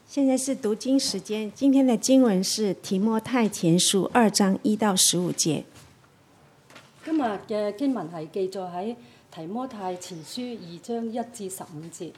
现在是讀經時間，今天的經文是提摩太前書2章1到15節。 今日嘅經文係記載喺提摩太前書2章1至15節。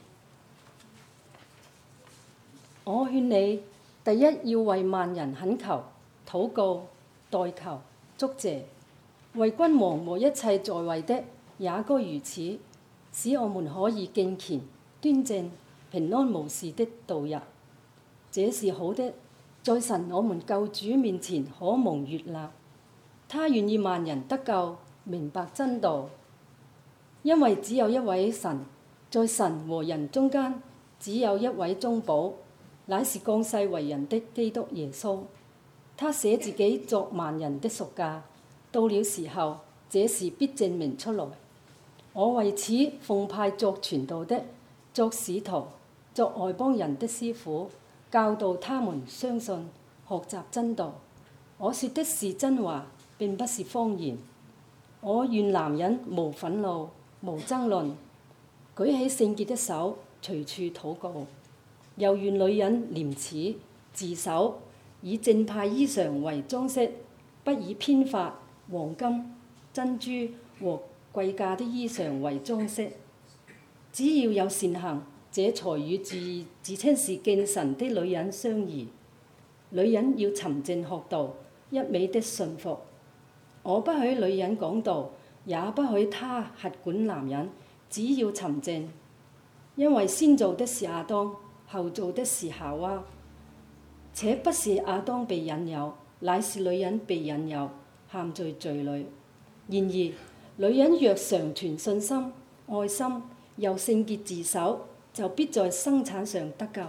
我勸你，第一要為萬人懇求、禱告、代求、祝謝，為君王和一切在位的也該如此，使我們可以敬虔、端正、平安無事的度日。這是好的，在神我們救主面前可蒙悅納。他願意萬人得救，明白真道。因為只有一位神，在神和人中間只有一位中保，乃是降世為人的基督耶穌。他捨自己作萬人的贖價，到了時候，這事必證明出來。我為此奉派作傳道的，作使徒，作外邦人的師傅，教導他們相信，學習真道。我說的是真話，並不是謊言。我願男人無憤怒，無爭論，舉起聖潔的手，隨處禱告。又願女人廉恥自守，以正派衣裳為裝飾，不以編髮、黃金、珍珠和貴價的衣裳為裝飾。只要有善行，這才與自稱是敬神的女人相宜。女人要沉靜學道，一味的順服。我不許女人講道，也不許她轄管男人，只要沉靜。因為先造的是亞當，後造的是夏娃，且不是亞當被引誘，乃是女人被引誘，陷在罪裏。然而，女人若常存信心、愛心，又聖潔自守，就必在生產上得救。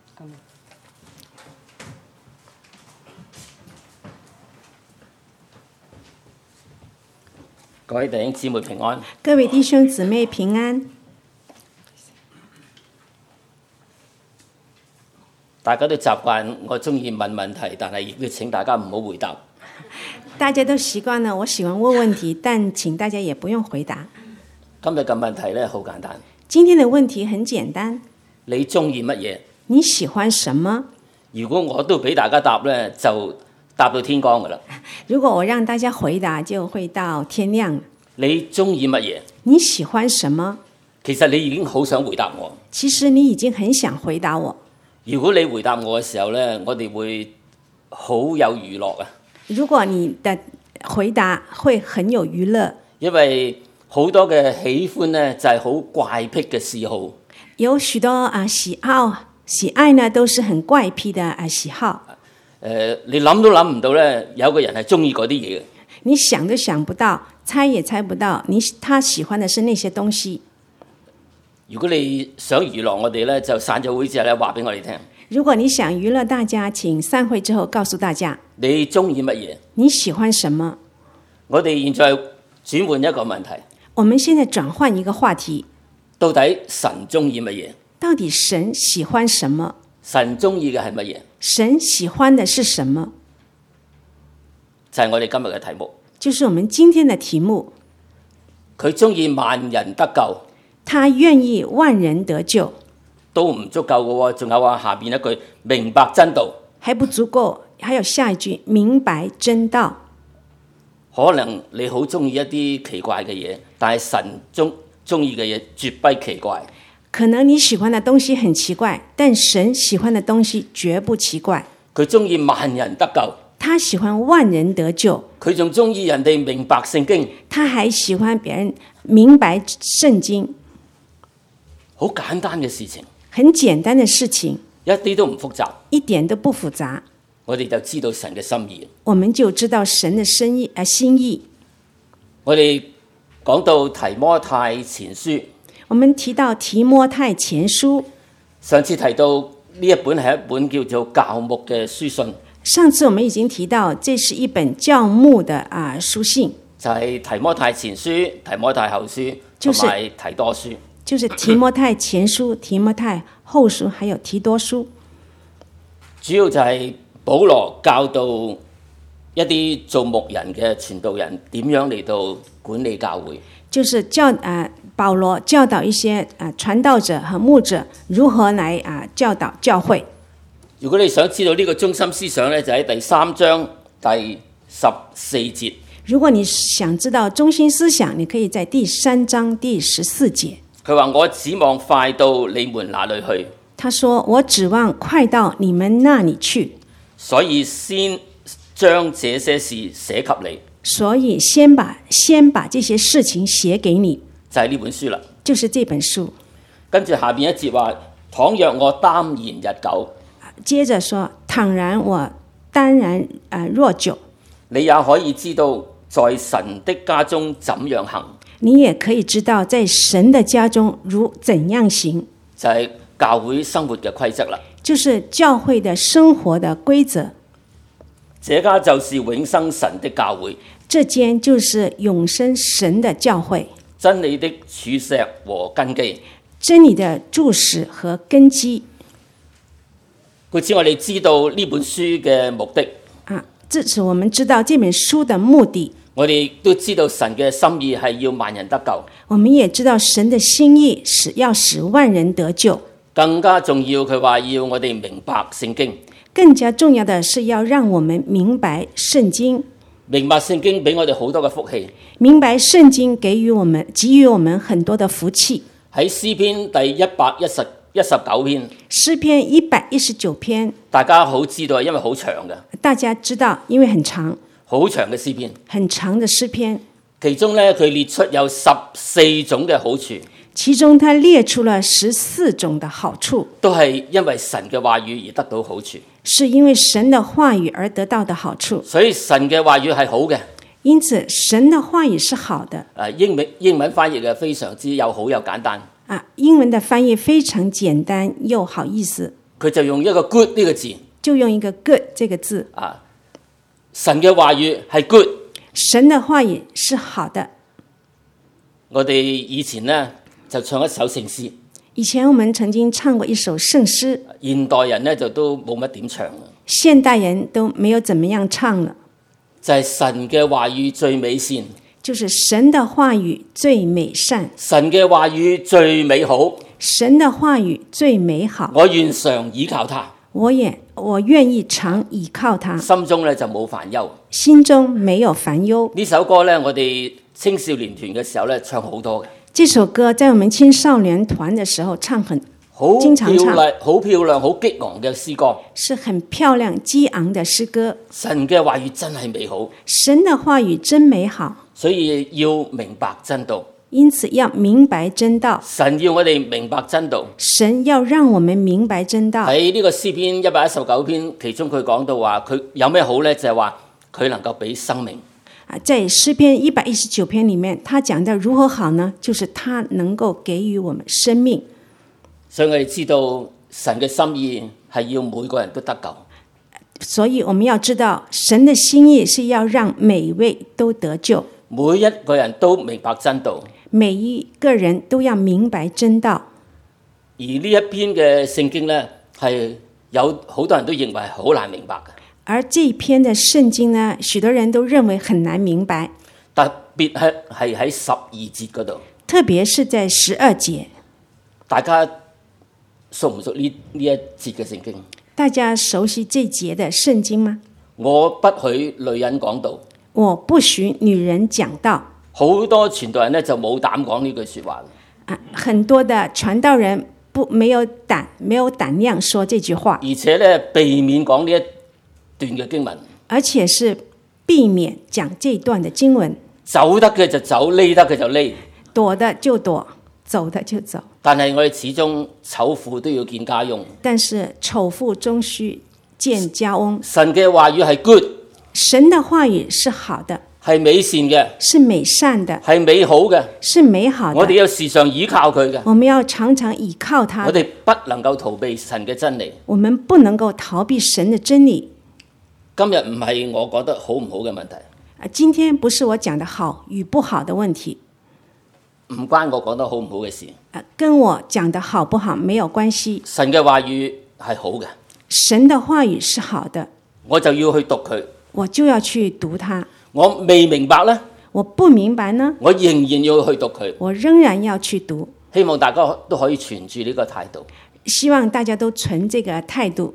各位弟兄姊妹平安。 各位弟兄姊妹平安。 大家都習慣我中意問問題，但係亦都請大家唔好回答。 大家都習慣了，我喜歡問問題，但請大家也不用回答。 今日嘅問題咧好簡單。 今天的問題很簡單。 你中意乜嘢？ 你喜歡什麼？ 如果我都俾大家答咧，就答到天光噶啦。 如果我讓大家回答，就會到天亮。 你中意乜嘢？ 你喜歡什麼？ 其實你已經好想回答我。 其實你已經很想回答我。 如果你回答我嘅時候咧，我哋會好有娛樂啊。 如果你的回答會很有娛樂， 因為好多嘅喜歡咧就係好怪癖嘅嗜好。 有許多喜愛呢，都是很怪癖的喜好。 你諗都諗唔到咧，有個人係中意嗰啲嘢嘅。 你想都想不到，猜也猜不到，他喜歡的是那些東西。 如果你想娛樂我哋咧，就散咗會之後咧，話俾我哋聽。 如果你想娛樂大家，請散會之後告訴大家。 你中意乜嘢？ 你喜歡什麼？ 我哋現在轉換一個問題。 我們現在轉換一個話題。 到底神中意乜嘢？ 到底神喜歡什麼？ 神中意嘅係乜嘢？ 神喜歡的是什麼？ 就係我哋今日嘅題目。 就是我們今天的題目。 佢中意萬人得救。 他願意萬人得救。 都唔足夠嘅喎，仲有下邊一句明白真道。 還不足夠，還有下一句明白真道。 可能你好中意一啲奇怪嘅嘢，但係神中意嘅嘢絕不奇怪。 可能你喜歡的東西很奇怪，但神喜歡的東西絕不奇怪。 佢中意萬人得救。 他喜歡萬人得救。 佢仲中意人哋明白聖經。 他還喜歡別人明白聖經。 好簡單嘅事情。 很簡單的事情， 一啲都唔複雜， 一點都不複雜。 我哋就知道神嘅心意。 我們就知道神的心意。 我哋講到提摩太前書， 我們提到提摩太前書。 上次提到呢一本係一本叫做教牧嘅書信。 上次我們已經提到，這是一本教牧的書信， 就係提摩太前書、提摩太後書同埋提多書。 就是提摩太前書、提摩太後書，還有提多書。 主要就係保羅教導一啲做牧人嘅傳道人點樣嚟到管理教會。 就是保羅教導一些傳道者和牧者如何來教導教會。 如果你想知道呢個中心思想呢，就喺第3章第14節。 如果你想知道中心思想，你可以在第3章第14節。 佢話：我指望快到你們那裡去。 他說：我指望快到你們那裡去， 所以先將這些事寫給你。 所以先把這些事情寫給你， 就係呢本書啦。 就是這本書。 跟住下邊一節話：倘若我耽延日久， 接着說：倘然我耽然若久， 你也可以知道在神的家中怎樣行。 你也可以知道在神的家中如怎樣行， 就係教會生活嘅規則啦。 就是教會的生活的規則。 這家就是永生神的教會， 這間就是永生神的教會， 真理的柱石和根基。 真理的柱石和根基。 故此我哋知道呢本書嘅目的。 自此我們知道這本書的目的。 我哋都知道神嘅心意係要萬人得救。 我們也知道神的心意是要使萬人得救。 更加重要，佢話要我哋明白聖經。 更加重要的是要讓我們明白聖經。 明白聖經俾我哋好多嘅福氣。 明白聖經給予我們很多的福氣。 喺詩篇第119篇。 詩篇119篇。 大家好知道，因為好長嘅。 大家知道，因為很長。 好長嘅詩篇。 很長的詩篇。 其中呢，佢列出有14種嘅好處。 其中他列出了14種的好處。 都係因為神嘅話語而得到好處。 是因為神的話語而得到的好處。 所以神嘅話語係好嘅。 因此神的話語是好的。 英文翻譯嘅非常之又好又簡單。 英文的翻譯非常簡單又好意思。 佢就用一個 good 呢個字。 就用一個 good 這個字。 神嘅話語係 good。 神的話語是好的。 我哋以前呢就唱一首聖詩。 以前我們曾經唱過一首聖詩。 現代人呢就都冇乜點唱啦。 現代人都沒有怎麼樣唱了。 就係神嘅話語最美善。 就是神的話語最美善。 神嘅話語最美好。 神的話語最美好。 我願常倚靠他。 我願意常倚靠他。 心中呢就冇煩憂。 心中沒有煩憂。 呢首歌呢，我哋青少年團嘅時候呢唱好多嘅。 這首歌在我們青少年團的時候經常唱。 好漂亮，好激昂嘅詩歌。 是很漂亮激昂的詩歌。 神嘅話語真係美好。 神的話語真美好。 所以要明白真道。 因此要明白真道。 神要我哋明白真道。 神要讓我們明白真道。 喺呢個詩篇119篇，其中佢講到話，佢有咩好呢？就係話佢能夠俾生命。 在詩篇119篇裡面，他講到如何好呢？就是他能夠給予我們生命。 所以我哋知道神嘅心意係要每個人都得救。 所以我們要知道神的心意是要讓每一位都得救。 每一個人都明白真道。 每一個人都要明白真道。 而呢一篇嘅聖經呢，係有好多人都認為好難明白嘅。 而這一篇的聖經呢，許多人都認為很難明白。 特別係喺12節嗰度。 特別是在12節。 大家熟唔熟呢一節嘅聖經？ 大家熟悉這節的聖經嗎？ 我不許女人講道。 我不許女人講道。 好多傳道人呢就冇膽講呢句說話。 很多的傳道人沒有膽量說這句話。 而且呢，避免講呢一段嘅經文。 而且是避免講這段的經文。 走得嘅就走，匿得嘅就匿。 躲的就躲，走的就走。 但係我哋始終醜婦都要見家翁。 但是醜婦終須見家翁。 神嘅話語係 good。 神的話語是好的。 係美善嘅。 是美善的。 係美好嘅。 是美好的。 我哋要時常依靠佢嘅。 我們要常常依靠他。 我哋不能夠逃避神嘅真理。 我們不能夠逃避神的真理。 今日唔係我覺得好唔好嘅問題。 今天不是我講的好與不好的問題。 唔關我講得好唔好嘅事。 跟我講的好不好沒有關係。 神嘅話語係好嘅。 神的話語是好的。 我就要去讀佢。 我就要去讀它。 我未明白呢？ 我不明白呢？ 我仍然要去讀佢。 我仍然要去讀。 希望大家都可以存住呢個態度。 希望大家都存這個態度。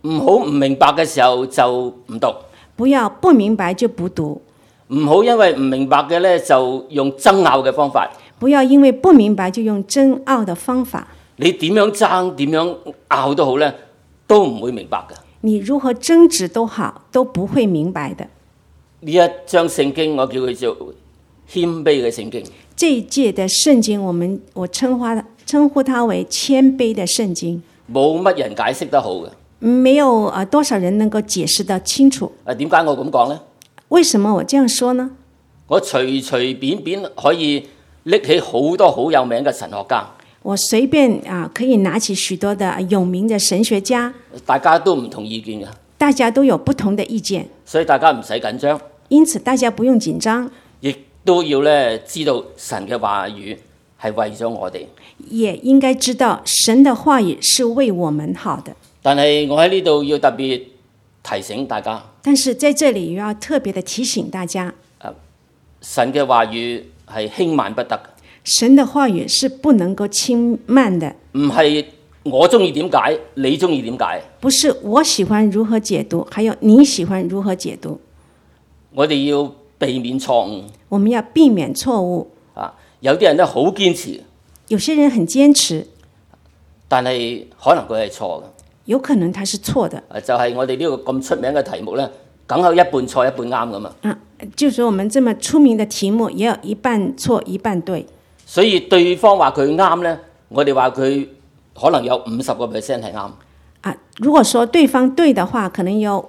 唔好唔明白嘅時候就唔讀， 不要不明白就不讀， 唔好因為唔明白嘅呢，就用爭拗嘅方法。 不要因為不明白就用爭拗的方法。 你點樣爭點樣拗都好呢，都唔會明白嘅。 你如何爭執都好，都不會明白的。 呢一章聖經我叫佢做謙卑嘅聖經。 這一屆的聖經我稱呼它為謙卑的聖經。 冇乜人解釋得好嘅。 沒有多少人能夠解釋得清楚。 點解我咁講呢？ 為什麼我這樣說呢？ 我隨隨便便可以拎起好多好有名嘅神學家。 我隨便可以拿起許多的有名的神學家， 大家都唔同意見嘅， 大家都有不同的意見， 所以大家唔使緊張。 因此大家不用緊張， 亦都要咧知道神嘅話語係為咗我哋， 也應該知道神的話語是為我們好的。 但係我喺呢度要特別提醒大家， 但是在這裡又要特別的提醒大家， 神嘅話語係輕慢不得。 神的話語是不能夠輕慢的， 唔係我中意點解，你中意點解？ 不是我喜歡如何解讀，還有你喜歡如何解讀。 我哋要避免錯誤。 我們要避免錯誤。 有啲人咧好堅持， 有些人很堅持， 但係可能佢係錯嘅。 有可能他是錯的。 就係我哋呢個咁出名嘅題目咧，梗有一半錯一半啱噶嘛。 就是我們這麼出名的題目，也有一半錯一半對。所以對方話佢啱咧，我哋話佢可能有50%係啱。 如果說對方對的話，可能有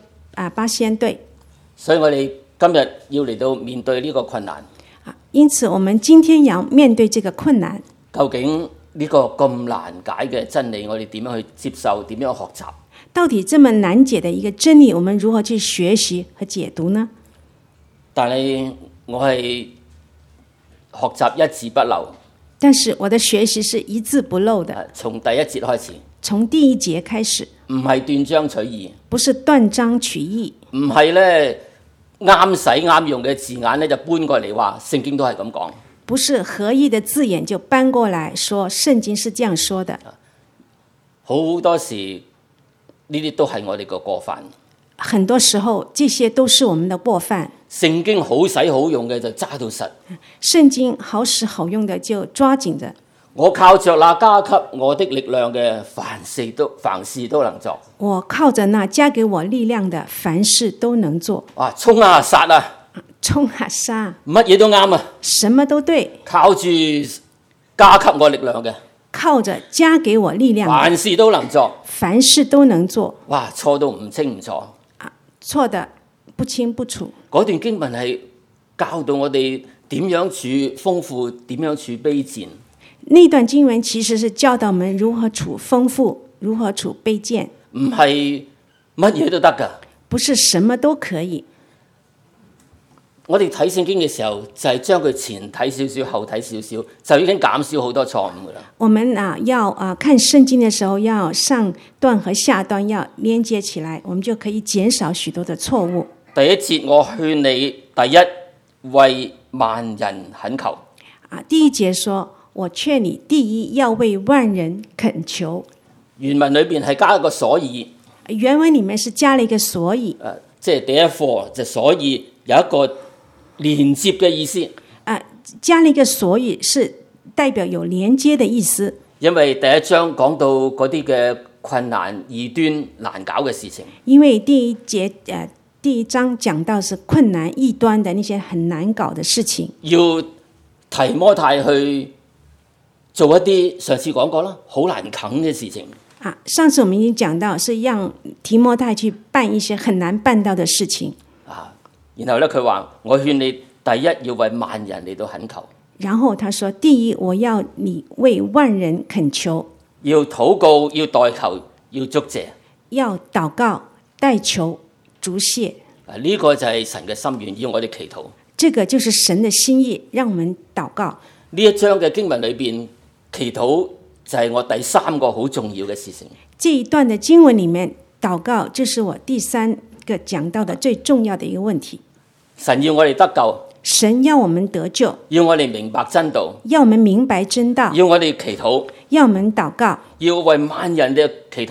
50%對。 所以我哋今日要嚟到面對呢個困難。 因此，我們今天要面對這個困難。 究竟呢個咁難解嘅真理，我哋點樣去接受？點樣學習？ 到底這麼難解的一個真理，我們如何去學習和解讀呢？ 但係我係學習一字不漏。 但是我的學習是一字不漏的。 從第一節開始。 從第一節開始。 唔係斷章取義。 不是斷章取義。 唔係咧啱使啱用嘅字眼咧就搬過嚟話聖經都係咁講。 不是合意的字眼就搬過來說聖經是這樣說的。 好多時呢啲都係我哋個過犯。 很多時候這些都是我們的過犯。 聖經好使好用嘅就揸到實。 聖經好使好用的就抓緊着。 我靠着那加給我的力量嘅，凡事都能做。 我靠着那加給我力量的，凡事都能做。 哇！衝啊殺啊！ 衝啊殺！ 乜嘢都啱啊！ 什麼都對。靠住加給我力量嘅， 靠着加給我力量的， 凡事都能做。 凡事都能做。 哇！錯到唔清唔楚。 錯得不清不楚。 嗰段經文係教導我哋點樣處豐富，點樣處卑賤。 那段經文其實是教導我們如何處豐富，如何處卑賤。 唔係乜嘢都得㗎。 不是什麼都可以。 我哋睇聖經嘅時候，就係將佢前睇少少，後睇少少，就已經減少好多錯誤㗎啦。 我們要看聖經嘅時候，要上段和下段要連接起來，我們就可以減少許多的錯誤。 第一節我勸你，第一為萬人懇求。 第一節說，我勸你，第一要為萬人懇求。 原文裏邊係加一個所以。 原文裡面是加了一個所以。 即係therefore就所以有一個連接嘅意思。 加了一個所以是代表有連接的意思。 因為第一章講到嗰啲嘅困難、異端、難搞嘅事情。 因為第一章講到是困難異端的那些很難搞的事情。 要提摩太去做一啲上次講過啦，好難啃嘅事情。 上次我們已經講到是讓提摩太去辦一些很難辦到的事情。 然後咧佢話：我勸你第一要為萬人嚟到懇求。 然後他說：第一我要你為萬人懇求。 要禱告，要代求，要祝謝。 要禱告、代求、祝謝。 呢個就係神嘅心願，要我哋祈禱。 這個就是神的心意，讓我們禱告。 呢一章嘅經文裏邊，祈禱就係我第三個好重要嘅事情。 這一段的經文裡面，禱告就是我第三個講到的最重要的一個問題。 神要我哋得救， 神要我們得救， 要我哋明白真道， 要我們明白真道， 要我哋祈禱， 要我們禱告， 要為萬人嘅祈禱，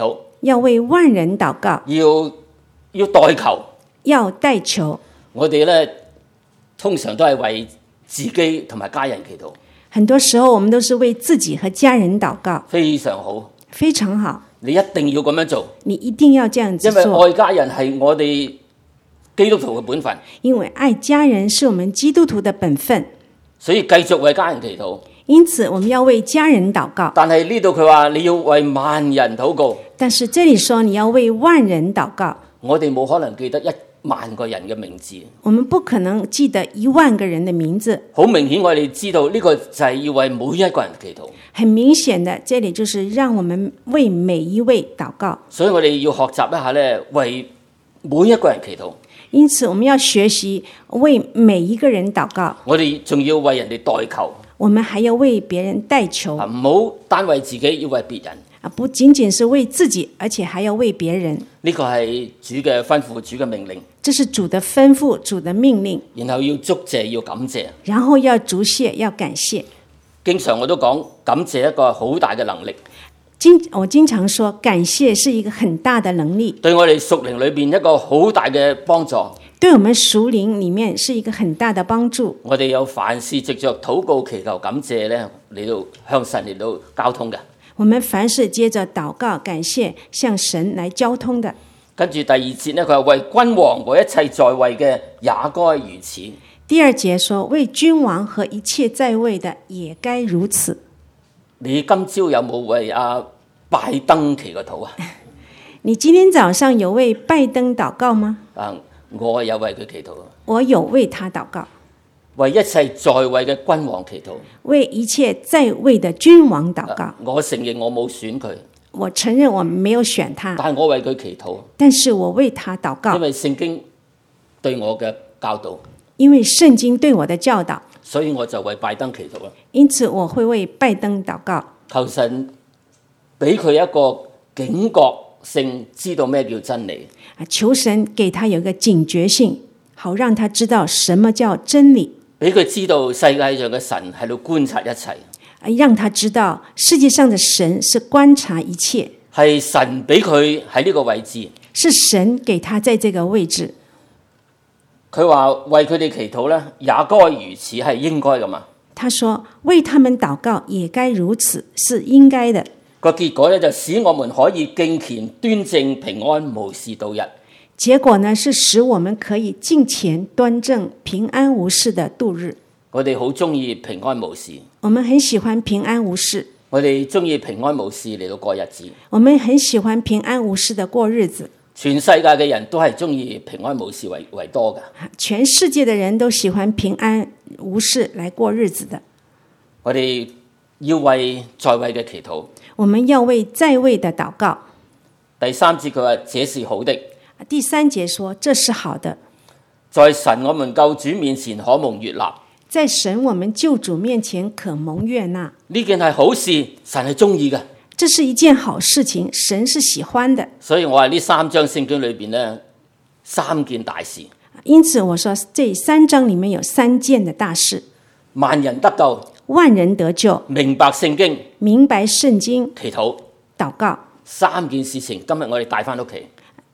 要為萬人禱告， 要代求。 要代求。 我哋咧通常都係為自己同埋家人祈禱， 很多時候我們都是為自己和家人禱告， 非常好， 非常好。 你一定要咁樣做， 你一定要這樣子因為做， 愛家人係我哋基督徒嘅本分， 因為愛家人是我們基督徒的本分， 所以繼續為家人祈禱。 因此我們要為家人禱告。 但係呢度佢話你要為萬人禱告， 但是這裡說你要為萬人禱告， 我哋冇可能記得1萬個人嘅名字。 我們不可能記得1萬個人的名字。 好明顯我哋知道呢個就係要為每一個人祈禱， 很明顯的，這裡就是讓我們為每一位禱告。 所以我哋要學習一下咧，為每一個人祈禱。 因此我們要學習為每一個人禱告， 我哋仲要為人哋代求， 我們還要為別人代求， 唔好單為自己，要為別人。 不僅僅是為自己，而且還要為別人。 呢個係主嘅吩咐，主嘅命令。 這是主的吩咐，主的命令。 然後要祝謝，要感謝。 然後要祝謝，要感謝。 經常我都講感謝一個好大嘅能力。 我經常說感謝是一個很大的能力， 對我哋屬靈裏邊一個好大嘅幫助。 對我們屬靈裡面是一個很大的幫助。 我哋有凡事藉着禱告、祈求、感謝咧，嚟到向神嚟到交通嘅。 我們凡事接着禱告、感謝，向神來交通的。 跟住第二節咧，佢話為君王和一切在位嘅也該如此。 第二節說為君王和一切在位的也該如此。 你今朝有冇為阿拜登祈過禱啊？ 你今天早上有為拜登禱告嗎？ 我有為佢祈禱。 我有為他禱告。 為一切在位嘅君王祈禱。 為一切在位的君王禱告。 我承認我冇選佢。 我承認我沒有選他。 但係我為佢祈禱。 但是我為他禱告。 因為聖經對我嘅教導。 因為聖經對我的教導。 所以我就為拜登祈禱啦。 因此我會為拜登禱告。 求神俾佢一個警覺性，知道咩叫真理。 求神給他有一個警覺性，好讓他知道什麼叫真理。 俾佢知道世界上嘅神喺度觀察一切。 讓他知道世界上的神是觀察一切。 係神俾佢喺呢個位置。 是神給他在這個位置。 佢話為佢哋祈禱咧，也該如此，係應該噶嘛。 他說為他們禱告也該如此，是應該的。 個結果咧就使我們可以敬虔端正平安無事度日。 結果呢是使我們可以敬虔端正平安無事的度日。 我哋好中意平安無事。 我們很喜歡平安無事。 我哋中意平安無事嚟到過日子。 我們很喜歡平安無事的過日子。 全世界嘅人都係中意平安無事為多嘅。 全世界的人都喜歡平安無事來過日子的。 我哋要為在位嘅祈禱。 我們要為在位的禱告。 第三節佢話這是好的。 第三節說這是好的。 在神我們救主面前可蒙悅納。 在神我們救主面前可蒙悅納。 呢件係好事，神係中意嘅。 這是一件好事情，神是喜歡的。 所以我話呢3章聖經裏邊呢，3件大事。 因此我說這3章裡面有3件的大事： 萬人得救， 萬人得救， 明白聖經， 明白聖經， 祈禱， 禱告。 3件事情，今日我哋帶翻屋企。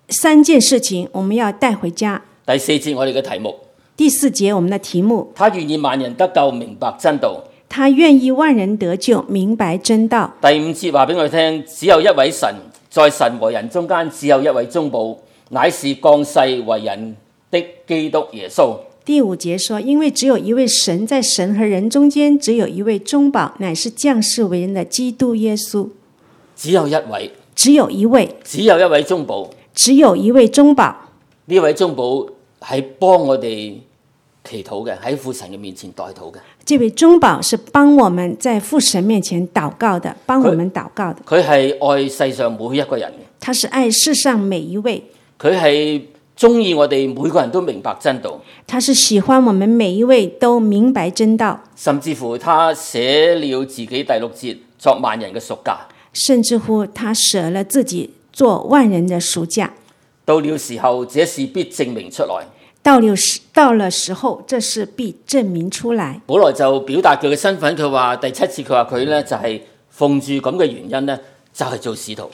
3件事情我們要帶回家。 第4節我哋嘅題目。 第4節我們的題目。 他願意萬人得救，明白真道。 他願意萬人得救，明白真道。 第5節話俾我哋聽，只有一位神，在神和人中間只有一位中保，乃是降世為人的基督耶穌。 第5節說，因為只有一位神，在神和人中間只有一位中保，乃是降世為人的基督耶穌。 只有一位， 只有一位， 只有一位中保， 只有一位中保。 呢位中保係幫我哋祈禱嘅，喺父神嘅面前代禱嘅。 這位中保是幫我們在父神面前禱告的，幫我們禱告的。 佢係愛世上每一個人嘅。 他是愛世上每一位。 佢係中意我哋每個人都明白真道。 他是喜歡我們每一位都明白真道。 甚至乎他捨了自己第6節作萬人嘅贖價。 甚至乎他捨了自己做萬人的贖價。 到了時候，這事必證明出來。 到了時候，這事必證明出來。 本來就表達佢嘅身份，佢話第7節佢話佢咧就係奉住咁嘅原因咧，就係做使徒。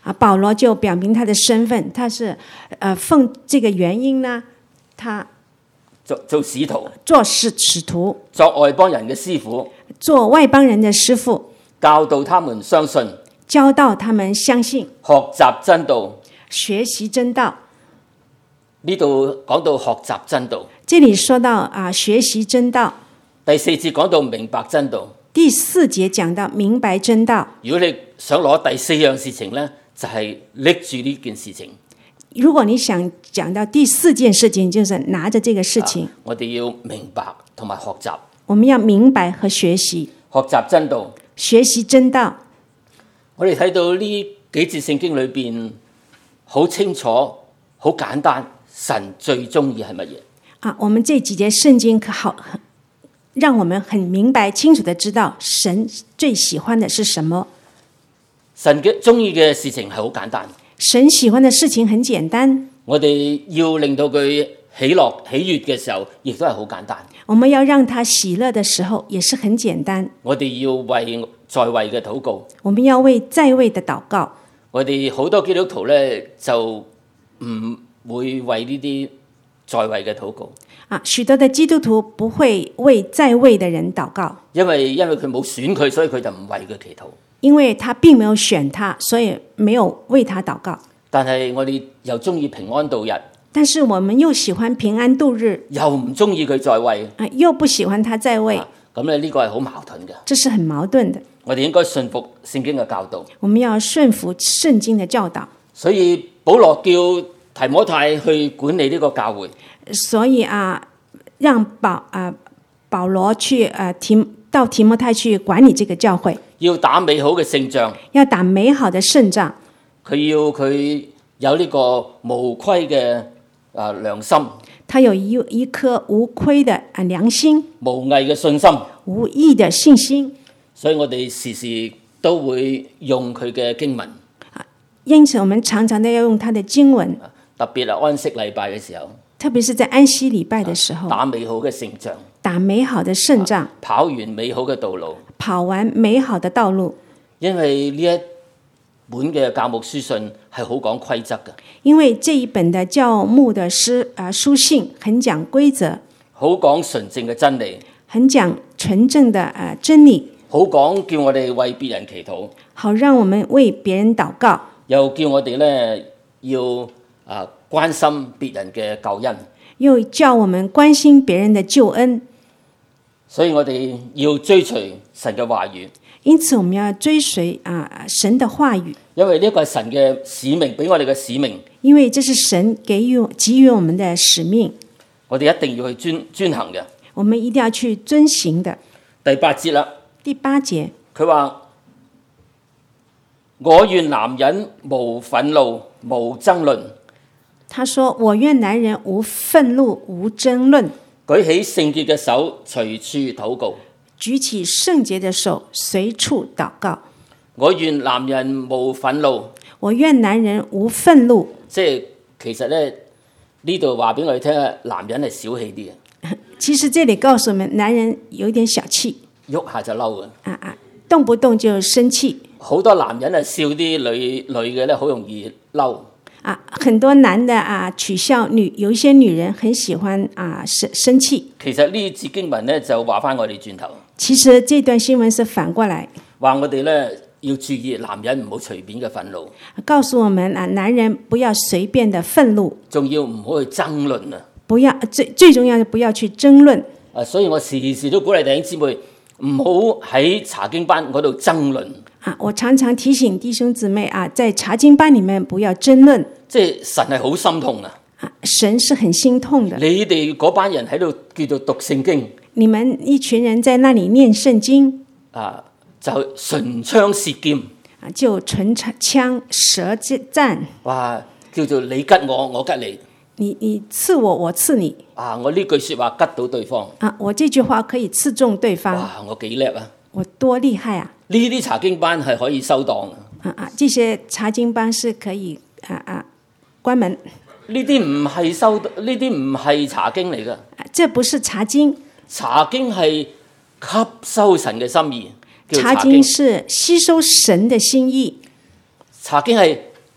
保羅就表明他的身份，他是奉這個原因呢，他做使徒， 做使徒， 作外邦人嘅師傅， 做外邦人的師傅， 教導他們相信， 教導他們相信， 學習真道。 學習真道。 呢度講到學習真道， 這裡說到學習真道。 第4節講到明白真道。 第4節講到明白真道。 如果你想攞第4樣事情呢，就係拎住呢件事情。 如果你想講到第4件事情，就是拿着這個事情。 我哋要明白同埋學習。 我們要明白和學習。 學習真道。 學習真道。 我哋睇到呢幾節聖經裏邊好清楚、好簡單，神最中意係乜嘢？ 我們這幾節聖經可好，讓我們很明白清楚的知道神最喜歡的是什麼。 神嘅中意嘅事情係好簡單。 神喜歡的事情很簡單。 我哋要令到佢喜樂喜悅嘅時候，亦都係好簡單。 我們要讓他喜樂的時候，也是很簡單。 我哋要為在位嘅禱告。 我們要為在位的禱告。 我哋好多基督徒咧就唔會為呢啲在位嘅禱告。 許多的基督徒不會為在位的人禱告， 因為佢冇選佢，所以佢就唔為佢祈禱。 因為他並沒有選他，所以沒有為他禱告。 但係我哋又中意平安度日， 但是我們又喜歡平安度日， 又唔中意佢在位， 又不喜歡他在位。 咁咧呢個係好矛盾嘅。 這是很矛盾的。 我哋應該順服聖經嘅教導。 我們要順服聖經的教導。 所以保羅叫提摩太去管理呢個教會。 所以讓保羅去到提摩太去管理這個教會。 要打美好嘅勝仗。 要打美好的勝仗。 佢要佢有呢個無虧嘅良心。 他有一顆無虧的良心。 無偽嘅信心。 無義的信心。 所以我哋時時都會用佢嘅經文。 因此我們常常都要用他的經文。 特別係安息禮拜嘅時候。 特別是在安息禮拜的時候。 打美好嘅勝仗。 打美好的勝仗。 跑完美好嘅道路。 跑完美好的道路。 因為呢一本嘅教牧書信係好講規則嘅。 因為這一本的教牧的書信很講規則。 好講純正嘅真理。 很講純正的真理。 好講叫我哋為別人祈禱。 好讓我們為別人禱告。 又叫我哋咧要關心別人嘅救恩。 又叫我們關心別人的救恩。 所以我哋要追隨神嘅話語。 因此我們要追隨神的話語。 因為呢個係神嘅使命，俾我哋嘅使命。 因為這是神給予我們的使命。 我哋一定要去遵行嘅。 我們一定要去遵行的。 第8節啦。 第8節， 佢話：我願男人無憤怒，無爭論。 他說：我願男人無憤怒，無爭論。 舉起聖潔嘅手，隨處禱告。 舉起聖潔的手，隨處禱告。 我願男人無憤怒。 我願男人無憤怒。 即係其實咧，呢度話俾我哋聽，男人係小氣啲嘅。 其實這裡告訴我們，男人有點小氣。 喐下就嬲嘅。 動不動就生氣。 好多男人笑啲女嘅咧，好容易嬲。 很多男的取笑有一些女人很喜歡生氣。 其實呢節經文咧就話翻我哋轉頭。 其實這段新聞是反過來，話我哋咧要注意男人唔好隨便嘅憤怒。 告訴我們男人不要隨便的憤怒， 仲要唔好去爭論啊！ 不要最重要的不要去爭論。 所以我時時都鼓勵弟兄姊妹唔好喺查經班嗰度爭論。 我常常提醒弟兄姊妹在查經班裡面不要爭論。 即係神係好心痛啊！ 神是很心痛的。 你哋嗰班人喺度叫做讀聖經， 你們一群人在那裡念聖經， 就唇槍舌劍， 就唇槍舌戰。 哇！叫做你吉我，我吉你。 你刺我，我刺你。 我呢句説話吉到對方。 我這句話可以刺中對方。 哇！我幾叻啊！ 我多厲害啊！ 呢啲查經班係可以收檔啊！ 這些查經班是可以關門。 呢啲唔係呢啲唔係查經嚟㗎。 這不是查經。 查經係吸收神嘅心意。 查經是吸收神的心意。 查經係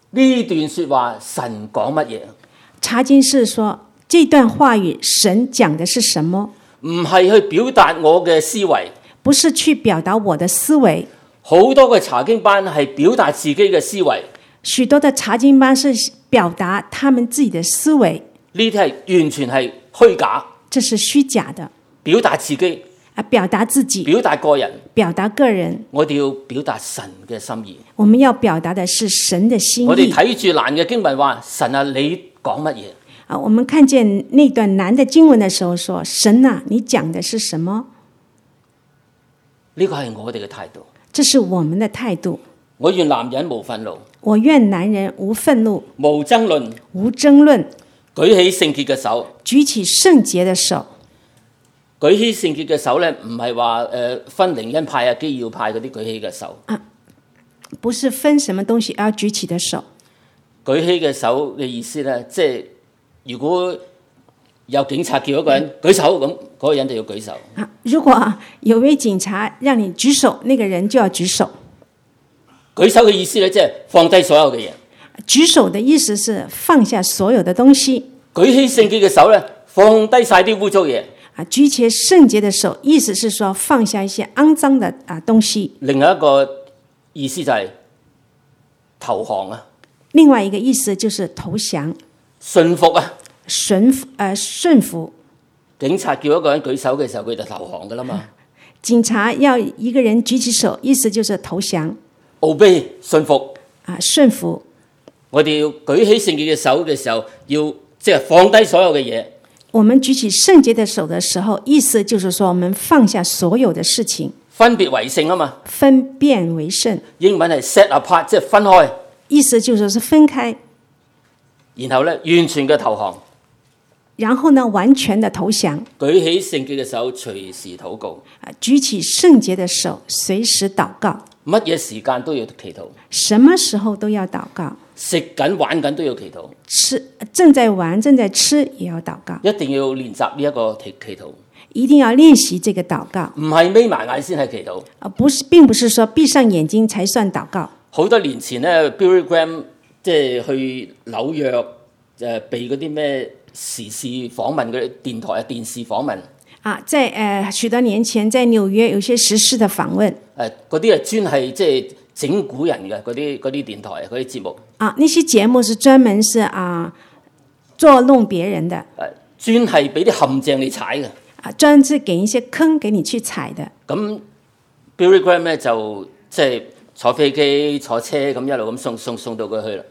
呢段説話神講乜嘢？ 查經是說這段話語神講的是什麼？ 唔係去表達我嘅思維， 不是去表達我的思維。 好多嘅查經班係表達自己嘅思維， 許多的查經班是表達他們自己的思維， 呢啲係完全係虛假， 這是虛假的。 表達自己， 表達自己， 表達個人， 表達個人。 我哋要表達神嘅心意。 我們要表達的是神的心意。 我哋睇住難嘅經文話：神啊，你講乜嘢？ 我們看見那段難的經文的時候說：神啊，你講的是什麼？ 呢個係我哋嘅態度。 這是我們的態度。 我願男人無憤怒， 我願男人無憤怒， 無爭論， 無爭論， 舉起聖潔嘅手， 舉起聖潔的手。 舉起聖潔嘅手咧，唔係話分靈恩派啊、基要派嗰啲舉起嘅手。 不是分什麼東西要舉起的手。 舉起嘅手嘅意思咧，即係如果有警察叫一個人舉手，咁嗰個人就要舉手。 如果有位警察讓你舉手，那個人就要舉手。 舉手嘅意思咧，即係放低所有嘅嘢。 舉手的意思是放下所有的東西。 舉起聖潔嘅手咧，放低晒啲污糟嘢。 舉起聖潔的手，意思是說放下一些骯髒的東西。 另外一個意思就係投降啊。 另外一個意思就是投降、 順服啊。 順服。 警察叫一個人舉手嘅時候，佢就投降噶啦嘛。 警察要一個人舉起手，意思就是投降。 obey 順服。 順服。 我哋要舉起聖潔嘅手嘅時候，要即係放低所有嘅嘢。 我們舉起聖潔的手的時候，意思就是說我們放下所有的事情， 分別為聖啊嘛。 分辨為聖， 英文係 set apart，即係分開。 意思就是是分開。 然後咧，完全嘅投降。 然後呢，完全的投降。 舉起聖潔嘅手，隨時禱告。 舉起聖潔的手，隨時禱告。 乜嘢時間都要祈禱。 什麼時候都要禱告。 食緊玩緊都要祈禱。 正在玩正在吃也要禱告。 一定要練習呢一個祈禱。 一定要練習這個禱告。 唔係眯埋眼先係祈禱。 不是，並不是說閉上眼睛才算禱告。 好多年前咧 Billy Graham 即係去紐約被嗰啲咩時事訪問嗰啲電台啊電視訪問。 在許多年前，在紐約有些時事的訪問。 嗰啲係專係即係整蠱人嘅嗰啲電台嗰啲節目。 那些節目是專門是捉弄別人的。 專係俾啲陷阱你踩嘅。 專是給一些坑給你去踩的。 咁 Billy Graham 咧就即係坐飛機坐車咁一路咁送到佢去啦。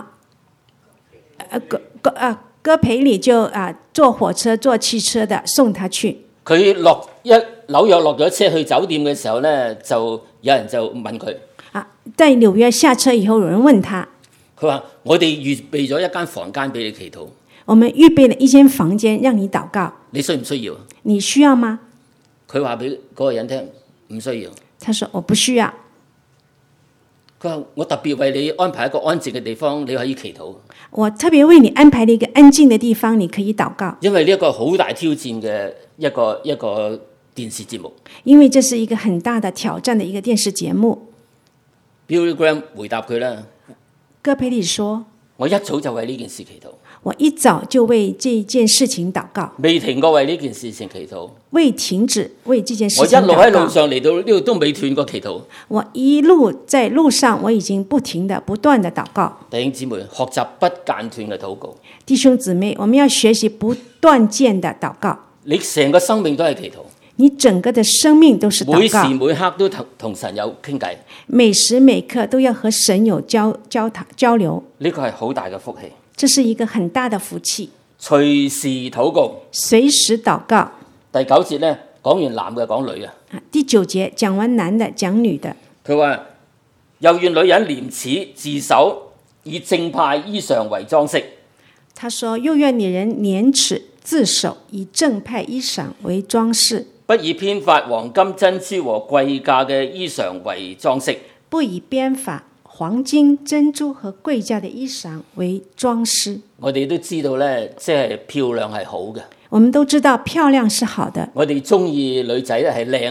哥培里就坐火車坐汽車的送他去。 佢紐約落咗車去酒店嘅時候咧，就有人就問佢。 在紐約下車以後，有人問他， 佢話：我哋預備咗一間房間俾你祈禱。 我們預備了一間房間讓你禱告。 你需唔需要？ 你需要嗎？ 佢話俾嗰個人聽，唔需要。 他說：我不需要。 佢話：我特別為你安排一個安靜嘅地方，你可以祈禱。 我特別為你安排了一個安靜的地方，你可以禱告。 因為呢一個好大挑戰嘅一個電視節目。 因為這是一個很大的挑戰的一個電視節目。 Billy Graham 回答佢啦。 哥培里說： 我一早就為呢件事祈禱。 我一早就為這件事情禱告， 未停過為呢件事情祈禱， 未停止為這件事情禱告。 我一路喺路上嚟到呢度都未斷過祈禱。 我一路在路上，我已經不斷的禱告。 弟兄姊妹，學習不間斷嘅禱告。 弟兄姊妹，我們要學習不斷見的禱告。 你成個生命都係祈禱， 你整個的生命都是禱告。 每時每刻都同神有傾偈， 每時每刻都要和神有交流。 呢個係好大嘅福氣。 這是一個很大的福氣。 隨時禱告， 隨時禱告。 第9節咧，講完男嘅講女啊。 第9節講完男的講女的。 佢話又願女人廉恥自守，以正派衣裳為裝飾。 他說又願女人廉恥自守，以正派衣裳為裝飾。 不以編髮、黃金、珍珠和貴價嘅衣裳為裝飾。 不以編髮、黃金、珍珠和貴價的衣裳為裝飾。 我哋都知道咧，即係漂亮係好嘅。 我們都知道漂亮是好的。 我哋中意女仔咧係靚。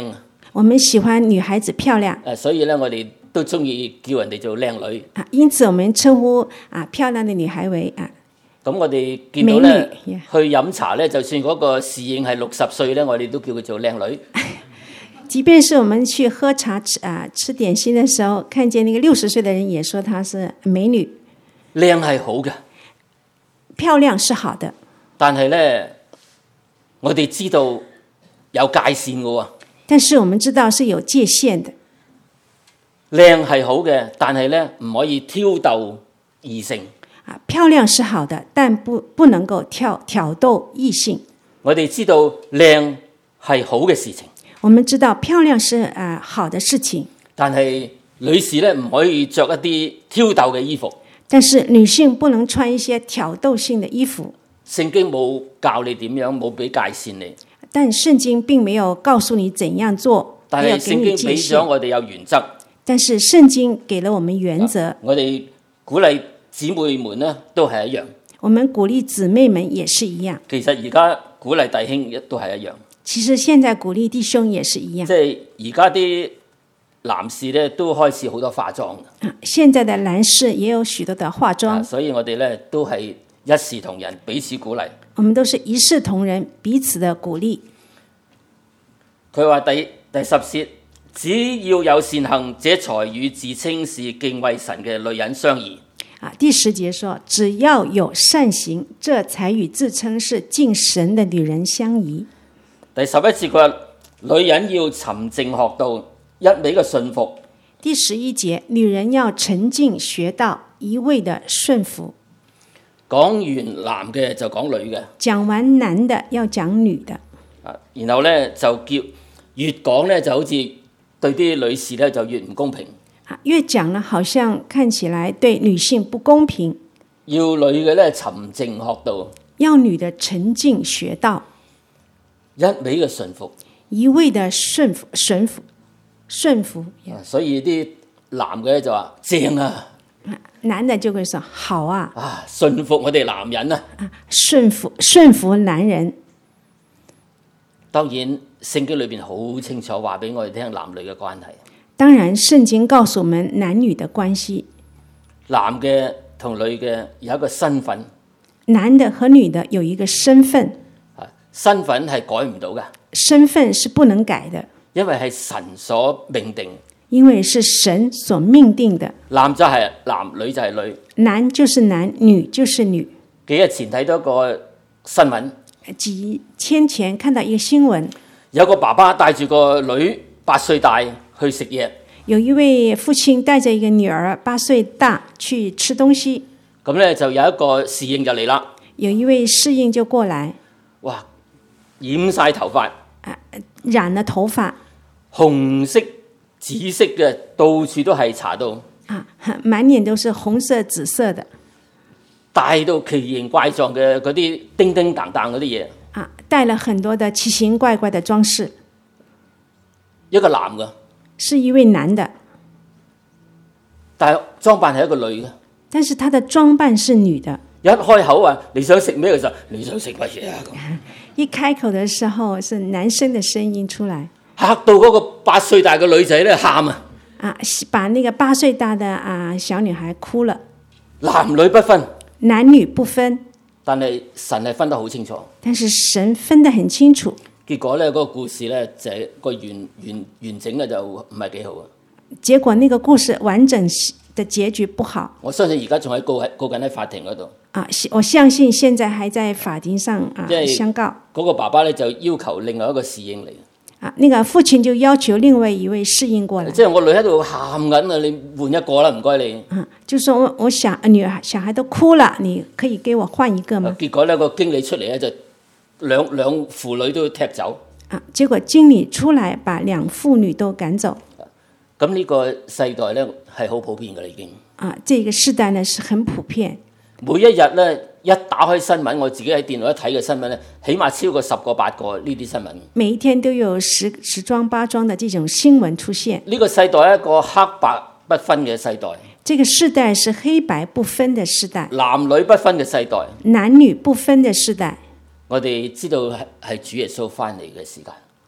我們喜歡女孩子漂亮所以咧我哋都中意叫人哋做靚女。 因此我們稱呼漂亮的女孩為咁我哋見到咧美女去飲茶咧，就算嗰個侍應係60歲咧，我哋都叫佢做靚女。 即便是我們去喝茶吃點心的時候，看見那個60歲的人，也說她是美女。 靚係好嘅， 漂亮是好的， 但係咧我哋知道有界線嘅喎。 但是我們知道是有界限的。 靚係好嘅，但係咧唔可以挑逗異性。 漂亮是好的，但不能夠挑逗異性。 我哋知道靚係好嘅事情， 我們知道漂亮是好的事情， 但係女士咧唔可以着一啲挑逗嘅衣服。 但是女性不能穿一些挑逗性的衣服。 聖經冇教你點樣，冇俾界線你。 但聖經並沒有告訴你怎樣做， 但係聖經俾咗我哋有原則。 但是聖經給了我們原則。 我哋鼓勵姊妹們呢都係一樣。 我們鼓勵姊妹們也是一樣。 其實而家鼓勵弟兄都係一樣。 其實現在鼓勵弟兄也是一樣。 即係而家啲男士咧都開始好多化妝。 現在的男士也有許多的化妝。 所以我哋咧都係一視同仁，彼此鼓勵。 我們都是一視同仁，彼此的鼓勵。 佢話第10節，只要有善行，這才與自稱是敬畏神嘅女人相宜。 第10節說，只要有善行，這才與自稱是敬神的女人相宜。 第11節佢話，女人要沉靜學道，一味嘅順服。 第11節，女人要沉靜學道，一味的順服。 講完男嘅就講女嘅， 講完男的要講女的。 然後咧就叫越講咧就好似對啲女士咧就越唔公平。 越講呢，好像看起來對女性不公平。 要女嘅咧沉靜學道， 要女的沉靜學道， 一味嘅順服， 一味的順服。 所以啲男嘅就話正啊， 男的就會說好啊， 順服我哋男人啊， 順服男人。 當然聖經裏邊好清楚話俾我哋聽男女嘅關係。 當然聖經告訴我們男女的關係， 男嘅同女嘅有一個身份， 男的和女的有一個身份， 身份係改唔到嘅， 身份是不能改的， 因為係神所命定， 因為是神所命定的。 男就係男，女就係女， 男就是男，女就是女。 幾日前睇到一個新聞， 幾天前看到一個新聞， 有個爸爸帶住個女8歲大去食嘢， 有一位父親帶着一個女兒8歲大去吃東西， 咁咧就有一個侍應就嚟啦， 有一位侍應就過來， 哇，染晒頭髮， 染了頭髮， 紅色、紫色嘅，到處都係搽到， 滿臉都是紅色、紫色的， 帶到奇形怪狀嘅嗰啲叮叮當當嗰啲嘢， 帶了很多的奇形怪怪的裝飾。 一個男嘅， 是一位男的， 但係裝扮係一個女嘅， 但是他的裝扮是女的。 一開口話你想食咩嘅時候，你想食乜嘢啊？ 一開口的時候是男生的聲音出來， 嚇到嗰個8歲大嘅女仔咧喊啊！ 把那個8歲大的小女孩哭了。 男女不分， 男女不分， 但係神係分得好清楚。 但是神分得很清楚。 結果咧，嗰個故事咧就係個完整嘅就唔係幾好啊。 結果那個故事完整的結局不好。 我相信而家仲喺告緊喺法庭嗰度。 我相信現在還在法庭上相告。 嗰個爸爸咧就要求另外一個侍應嚟。 那個父親就要求另外一位侍應過來。 即係我女喺度喊緊啊，你換一個啦，唔該你。 就說我小孩都哭了，你可以給我換一個嗎？ 結果咧個經理出嚟咧就兩父女都踢走。 結果經理出來把兩父女都趕走。 咁呢個世代咧係好普遍嘅已經。 這個世代呢是很普遍。 每一日咧一打開新聞，我自己喺電腦一睇嘅新聞咧，起碼超過10個8個呢啲新聞。 每一天都有十樁8樁的這種新聞出現。 呢個世代係一個黑白不分嘅世代。 這個世代是黑白不分的世代。 男女不分嘅世代。 男女不分的世代。 我哋知道係主耶穌翻嚟嘅時間。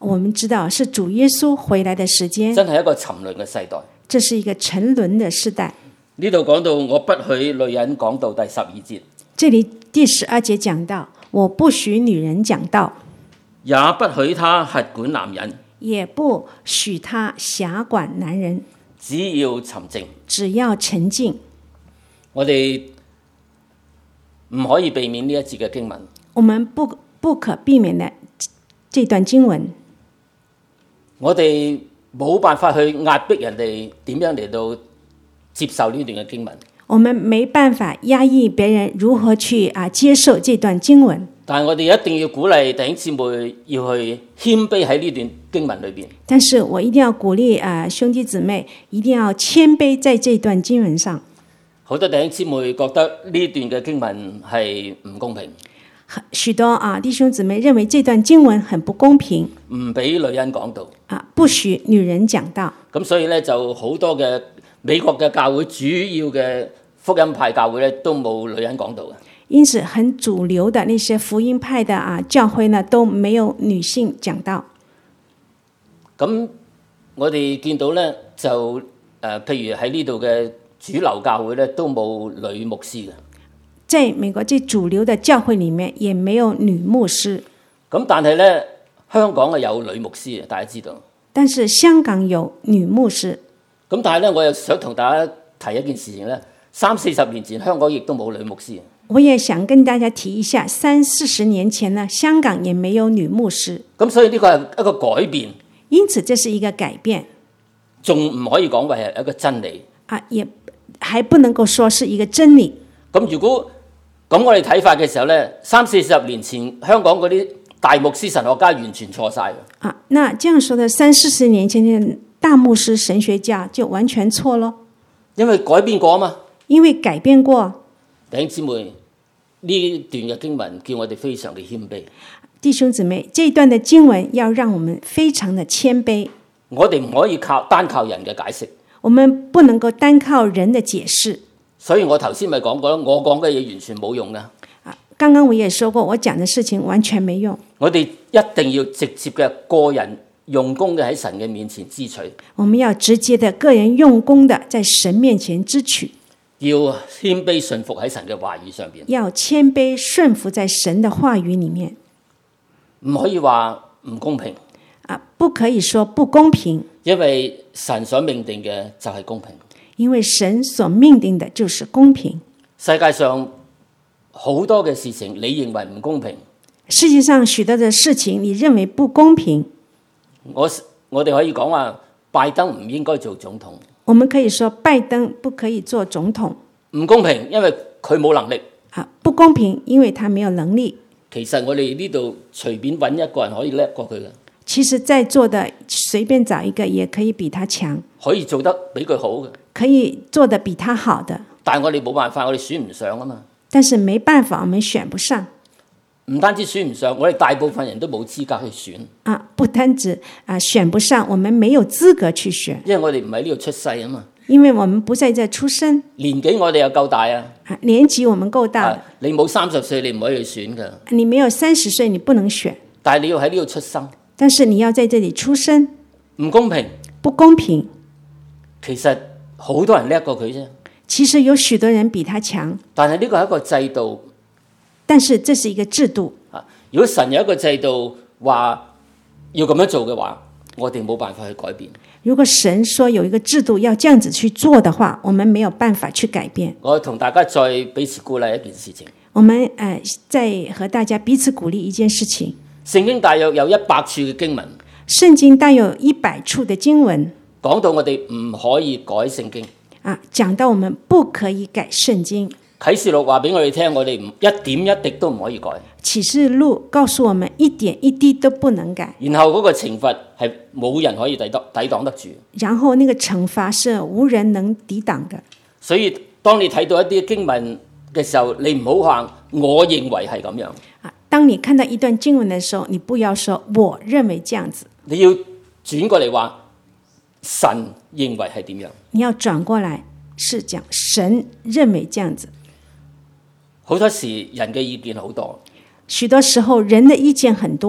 我們知道是主耶穌回來的時間， 真係一個沉淪嘅世代。 這是一個沉淪的時代。 呢度講到我不許女人講道，第12節。 這裡第12節講到，我不許女人講道， 也不許她轄管男人， 也不許她轄管男人， 只要沉靜。 只要沉靜。 我哋唔可以避免呢一節嘅經文。 我們不可避免的這段經文， 我哋冇辦法去壓迫人哋點樣嚟到接受呢段嘅經文。 我們沒辦法壓抑別人如何去接受這段經文。 但係我哋一定要鼓勵弟兄姊妹要去謙卑喺呢段經文裏邊。 但是我一定要鼓勵兄弟姊妹一定要謙卑在這段經文上。 好多弟兄姊妹覺得呢段嘅經文係唔公平， 許多弟兄姊妹認為這段經文很不公平， 唔俾女人講道， 不許女人講道。 咁所以咧就好多嘅美國嘅教會，主要嘅福音派教會咧都冇女人講道嘅。 因此很主流的那些福音派的教會呢都沒有女性講道。 咁我哋見到咧就譬如喺呢度嘅主流教會咧都冇女牧師嘅。 在美國這主流的教會裡面也沒有女牧師。 咁但係咧香港有女牧師嘅，大家知道。 但是香港有女牧師。 咁但係咧我又想同大家提一件事情咧，30-40年前香港亦都冇女牧師。 我也想跟大家提一下，30-40年前呢，香港也沒有女牧師。 咁所以呢個係一個改變。 因此這是一個改變。 仲唔可以講為係一個真理。 也還不能夠說是一個真理。 咁如果咁我哋睇法嘅時候咧，30-40年前香港嗰啲大牧師神學家完全錯晒。 那這樣說的30-40年前的大牧師神學家就完全錯咯。 因為改變過啊嘛。 因為改變過。 弟兄姊妹，呢段嘅經文叫我哋非常嘅謙卑。 弟兄姊妹，這一段的經文要讓我們非常的謙卑。 我哋唔可以單靠人嘅解釋。 我們不能夠單靠人的解釋。 所以我頭先咪講過，我講嘅嘢完全冇用㗎。 剛剛我也說過，我講的事情完全沒用。 我哋一定要直接嘅個人用功嘅喺神嘅面前支取。 我們要直接的個人用功的在神面前支取。 要謙卑順服喺神嘅話語上邊。 要謙卑順服在神的話語裡面。 唔可以話唔公平。 不可以說不公平。 因為神所命定嘅就係公平。 因為神所命定的就是公平。 世界上好多嘅事情，你認為唔公平。 世界上許多的事情，你認為不公平。 我哋可以講話，拜登唔應該做總統。 我們可以說拜登不可以做總統。 唔公平，因為佢冇能力。 不公平，因為他沒有能力。 其實我哋呢度隨便揾一個人可以叻過佢嘅。 其實在座的隨便找一個也可以比他強， 可以做得比佢好嘅， 可以做得比他好的。 但係我哋冇辦法，我哋選唔上啊嘛。 但是沒辦法，我們選不上。 唔單止選唔上，我哋大部分人都冇資格去選。 不單止選不上，我們沒有資格去選， 因為我哋唔喺呢度出世啊嘛。 因為我們不在這出生， 年紀我哋又夠大啊。 年紀我們夠大。 你冇30歲，你唔可以去選㗎。 你沒有30歲，你不能選。 但係你要喺呢度出生。 但是你要在這裡出生， 唔公平， 不公平。 其實好多人叻過佢啫。 其實有許多人比他強， 但係呢個係一個制度。 但是這是一個制度。 如果神有一個制度話要咁樣做嘅話，我哋冇辦法去改變。 如果神說有一個制度要這樣子去做的話，我們沒有辦法去改變。 我同大家再彼此鼓勵一件事情。 我們再和大家彼此鼓勵一件事情。 聖經大約有100處嘅經文。 聖經大約有100處的經文， 講到我哋唔可以改聖經。 講到我們不可以改聖經。 啟示錄話俾我哋聽，我哋一點一滴都唔可以改。 啟示錄告訴我們一點一滴都不能改。 然後嗰個懲罰係冇人可以抵擋得住。 然後那個懲罰是無人能抵擋的。 所以當你睇到一啲經文嘅時候，你唔好話我認為係咁樣。 當你看到一段經文的時候，你不要說我認為這樣子， 你要轉過嚟話神認為係點樣。 你要轉過來是講神認為這樣子。 好多時人嘅意見好多， 許多時候人的意見很多，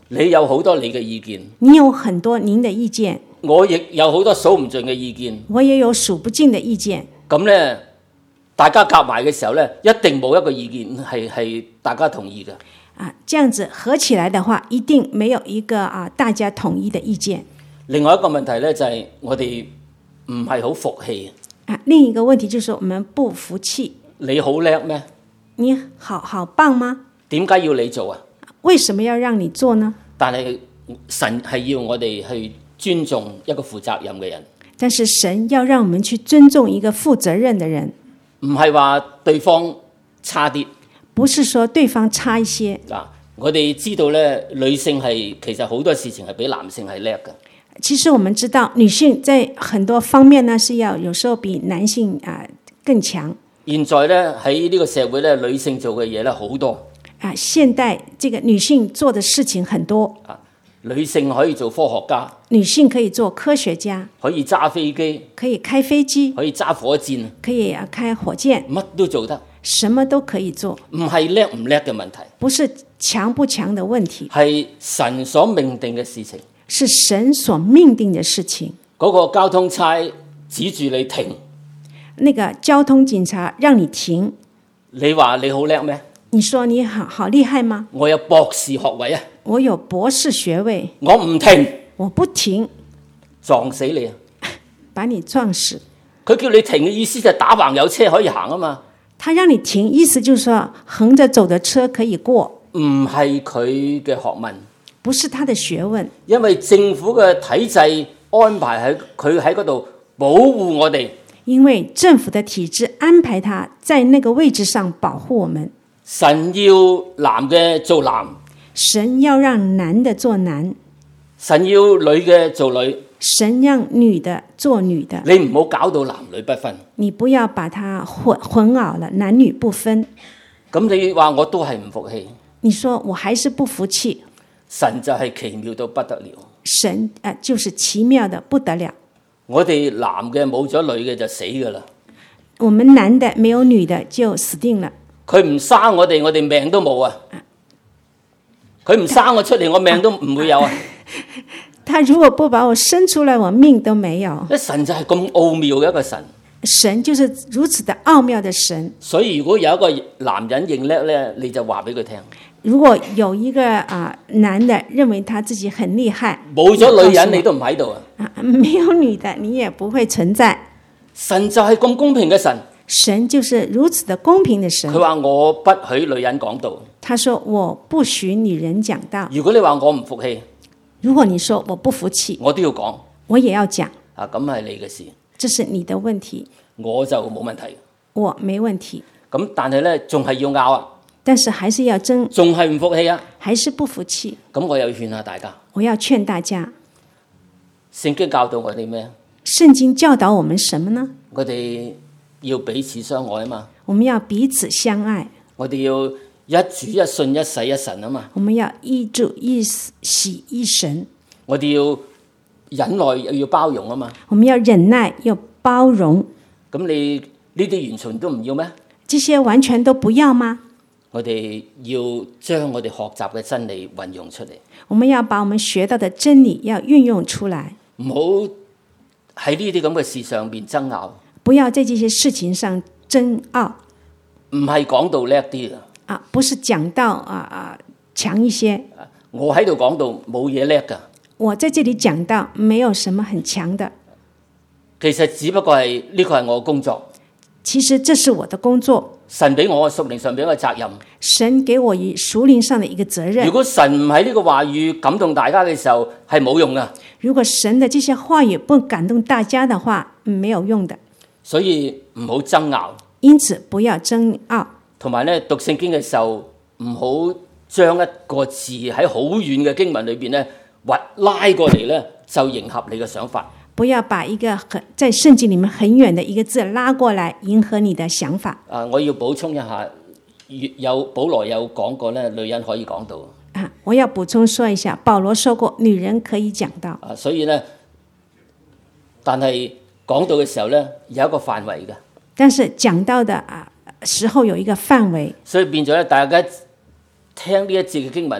你有好多你嘅意見， 你有很多您的意見， 我亦有好多數唔盡嘅意見。 我也有數不盡的意見。 咁呢，大家夾埋嘅時候呢，一定冇一個意見係大家同意嘅。 這樣子合起來的話，一定沒有一個大家統一的意見。 另外一個問題呢，就係我哋唔係好服氣。 另一個問題就是我們不服氣。 你好叻咩？ 你好棒嗎？ 點解要你做啊？ 為什麼要讓你做呢？ 但係神係要我哋去尊重一個負責任嘅人。 但是神要讓我們去尊重一個負責任的人， 唔係話對方差啲。 不是說對方差一些。 我哋知道咧，女性係其實好多事情係比男性係叻嘅。 其實我們知道，女性在很多方面呢，是要有時候比男性更強。 現在咧喺呢個社會咧，女性做嘅嘢咧好多。 現代這個女性做的事情很多。 女性可以做科學家， 女性可以做科學家， 可以揸飛機， 可以開飛機， 可以揸火箭， 可以開火箭， 乜都做得， 什麼都可以做。 唔係叻唔叻嘅問題， 不是強不強的問題， 係神所命定嘅事情， 是神所命定的事情。 嗰個交通差指住你停， 那個交通警察讓你停， 你話你好叻咩？ 你說你好厲害嗎？ 我有博士學位啊！ 我有博士學位， 我唔停， 我不停， 撞死你啊！ 把你撞死。 佢叫你停嘅意思就係打橫有車可以行啊嘛。 他讓你停，意思就是說橫着走的車可以過， 唔係佢嘅學問， 不是他的學問。 因為政府嘅體制安排佢喺嗰度保護我哋。 因為政府的體制安排他在那個位置上保護我們。 神要男嘅做男， 神要讓男的做男， 神要女嘅做女， 神讓女的做女的。 你唔好搞到男女不分， 你不要把它混淆了，男女不分。 咁你話我都係唔服氣， 你說我還是不服氣， 神就係奇妙到不得了。 神就是奇妙的不得了。 我哋男嘅冇咗女嘅就死噶啦， 我們男的沒有女的就死定了。 佢唔生我哋命都冇啊！佢唔生我出嚟，我命都唔會有啊！ 他如果不把我生出來，我命都沒有。 神就係咁奧妙嘅一個神， 神就是如此的奧妙的神。 所以如果有一個男人認叻咧，你就話俾佢聽。 如果有一個男的認為他自己很厲害， 冇咗女人你都唔喺度啊！ 沒有女的你也不會存在。 神就係咁公平嘅神。 神就是如此的公平的神。 佢話我不許女人講道。 他說我不許女人講道。 如果你話我唔服氣， 如果你說我不服氣， 我都要講， 我也要講。 咁係你嘅事， 這是你的問題， 我就冇問題。 我沒問題。 咁但係咧，仲係要拗啊。 但是還是要爭， 仲係唔服氣啊？ 還是不服氣。 咁我又勸下大家， 我要勸大家， 聖經教導我哋咩？ 聖經教導我們什麼呢？ 我哋要彼此相愛啊嘛。 我們要彼此相愛。 我哋要一主一信一洗一神啊嘛。 我們要一主一洗一神。 我哋要忍耐又要包容啊嘛。 我們要忍耐又包容。 咁你呢啲完全都唔要咩？ 這些完全都不要嗎？ 我哋要將我哋學習嘅真理運用出嚟。 我們要把我們學到的真理要運用出來。 唔好喺呢啲咁嘅事上面爭拗。 不要在這些事情上爭拗。 唔係講到叻啲啊，不是講到強一些。 我喺度講到冇嘢叻㗎。 我在這裡講到沒有什麼很強的。 其實只不過係呢個係我嘅工作。 其實這是我的工作。 神俾我屬靈上邊一個責任。 神給我以屬靈上的一個責任。 如果神唔喺呢個話語感動大家嘅時候，係冇用㗎。 如果神的這些話語不感動大家的話，沒有用的。 所以唔好爭拗。 因此不要爭拗。同埋咧，讀聖經嘅時候，唔好將一個字喺好遠嘅經文裏邊咧，拉過嚟咧，就迎合你嘅想法。 不要把一個在聖經裡面很遠的一個字拉過來，迎合你的想法。 我要補充一下，保羅有講過咧，女人可以講道。 我要補充說一下，保羅說過女人可以講道。 所以咧，但係講道嘅時候咧，有一個範圍嘅。 但是講道的時候有一個範圍。 所以變咗咧，大家聽呢一節嘅經文咧，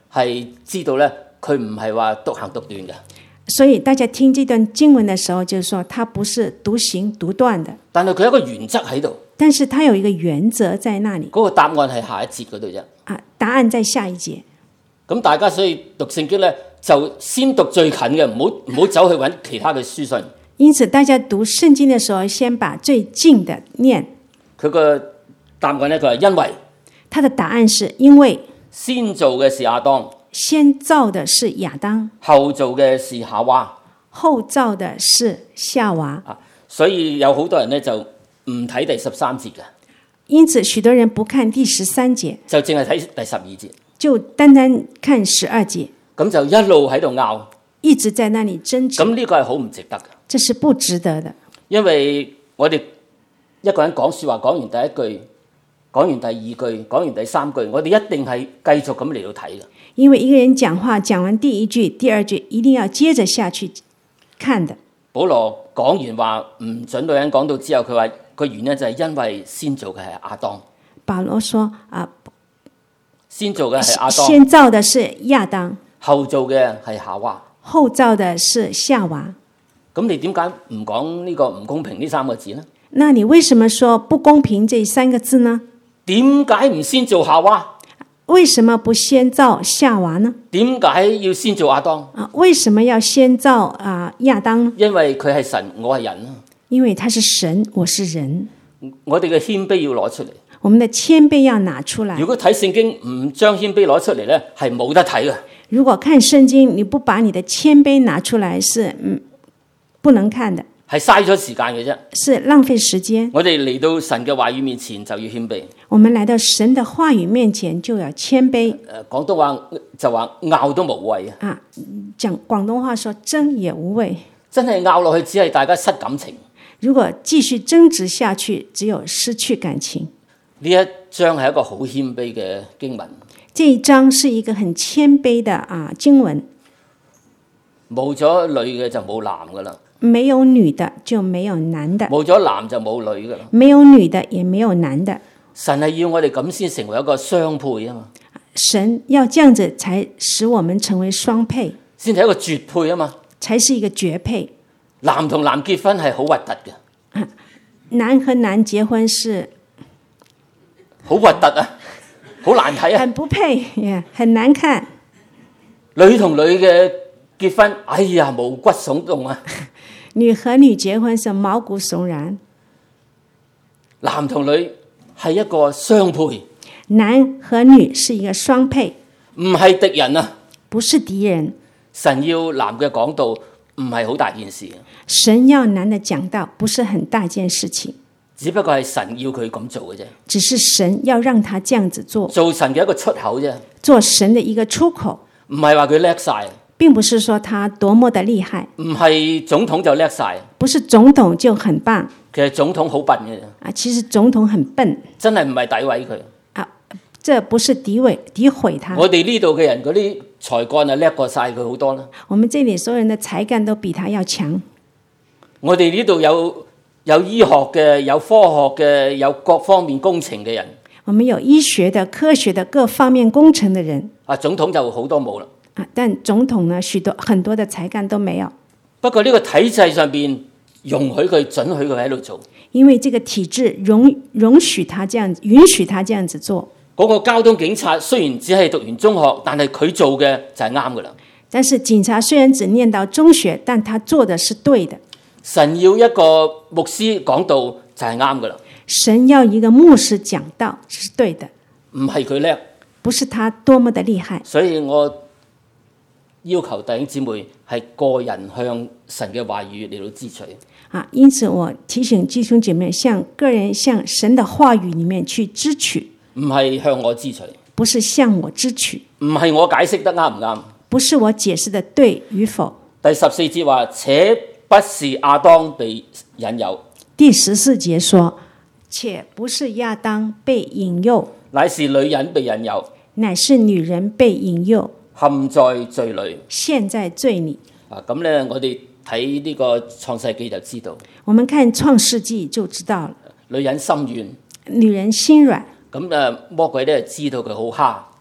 係知道咧，佢唔係話獨行獨斷嘅。 所以大家聽這段經文的時候，就是說他不是獨行獨斷的， 但係佢有一個原則喺度。 但是他有一個原則在那裡。 嗰個答案係下一節嗰度啫。 答案在下一節。 咁大家所以讀聖經咧，就先讀最近嘅，唔好走去揾其他嘅書信。 因此，大家讀聖經的時候，先把最近的念。 佢個答案咧，佢係因為他的答案是因為先做嘅是亞當， 先造的是亞當， 後做嘅是夏娃， 後造的是夏娃。 所以有好多人咧就唔睇第13節嘅， 因此許多人不看第13節， 就淨係睇第12節， 就單單看12節， 咁就一路喺度拗， 一直在那裡爭執。 咁呢個係好唔值得嘅， 這是不值得的。 因為我哋一個人講説話，講完第一句，講完第二句，講完第三句，我哋一定係繼續咁嚟到睇嘅。 因為一個人講話講完第一句、第二句，一定要接着下去看的。 保羅講完話唔准女人講到之後，佢話個原因就係因為先做嘅係亞當。 保羅說先做嘅係亞當， 先造的是亞當， 後做嘅係夏娃， 後造的是夏娃。 咁你點解唔講呢個唔公平呢3個字呢？ 那你為什麼說不公平這3個字呢？ 點解唔先做夏娃？ 為什麼不先造夏娃呢？ 點解要先做亞當？ 為什麼要先造亞當呢？ 因為佢係神，我係人。 因為他是神，我是人。 我哋嘅謙卑要攞出嚟。 我們的謙卑要拿出來。 如果睇聖經唔將謙卑攞出嚟呢，係冇得睇嘅。 如果看聖經你不把你的謙卑拿出來，是不能看的。 係嘥咗時間嘅啫， 是浪費時間。 我哋嚟到神嘅話語面前就要謙卑。 我們來到神的話語面前就要謙卑。 廣東話就話拗都無謂啊！ 講廣東話說爭也無謂。真係拗落去，只係大家失感情。 如果繼續爭執下去，只有失去感情。 呢一章係一個好謙卑嘅經文。 這一章是一個很謙卑的經文。 冇咗女嘅就冇男噶啦。 沒有女的就沒有男的， 冇咗男就冇女噶啦。 沒有女的也沒有男的。 神係要我哋咁先成為一個雙配啊嘛。 神要這樣子才使我們成為雙配， 先係一個絕配啊嘛。 才是一個絕配。 男同男結婚係好核突嘅。 男和男結婚是好核突啊，好難睇啊， 很不配，很難看。 女同女嘅結婚，哎呀，毛骨悚動啊！ 女和女結婚是毛骨悚然。 男同女係一個雙配， 男和女是一個雙配， 唔係敵人啊， 不是敵人。 神要男嘅講道唔係好大件事， 神要男的講道不是很大件事情， 只不過係神要佢咁做嘅啫， 只是神要讓他這樣子做， 做神嘅一個出口啫， 做神的一個出口， 唔係話佢叻晒。 並不是說他多麼的厲害， 唔係總統就叻晒， 不是總統就很棒。 其實總統好笨嘅， 其實總統很笨， 真係唔係詆毀佢。 這不是詆毀他。 我哋呢度嘅人嗰啲才幹啊叻過晒佢好多啦。 我們這裡所有人的才幹都比他要強。 我哋呢度有醫學嘅，有科學嘅，有各方面工程嘅人。 我們有醫學的、科學的各方面工程的人。 總統就好多冇啦。 但總統呢，很多的才幹都沒有。 不過呢個體制上邊容許佢、准許佢喺度做。 因為這個體制允許他這樣子做。 嗰個交通警察雖然只係讀完中學，但係佢做嘅就係啱噶啦。 但是警察雖然只念到中學，但他做的是對的。 神要一個牧師講道就係啱噶啦。 神要一個牧師講道是對的， 唔係佢叻， 不是他多麼的厲害。 所以我要求弟兄姊妹係個人向神嘅話語嚟到支取。 因此我提醒弟兄姐妹，個人向神的話語裡面去支取， 唔係向我支取， 不是向我支取， 唔係我解釋得啱唔啱， 不是我解釋的對與否。 第14節話，且不是亞當被引誘。 第14節說，且不是亞當被引誘， 乃是女人被引誘， 乃是女人被引誘， 陷在罪裏， 陷在罪裏。 咁咧，我哋睇呢個創世記就知道， 我們看創世記就知道了。 女人心軟， 女人心軟， 咁魔鬼咧知道佢好蝦，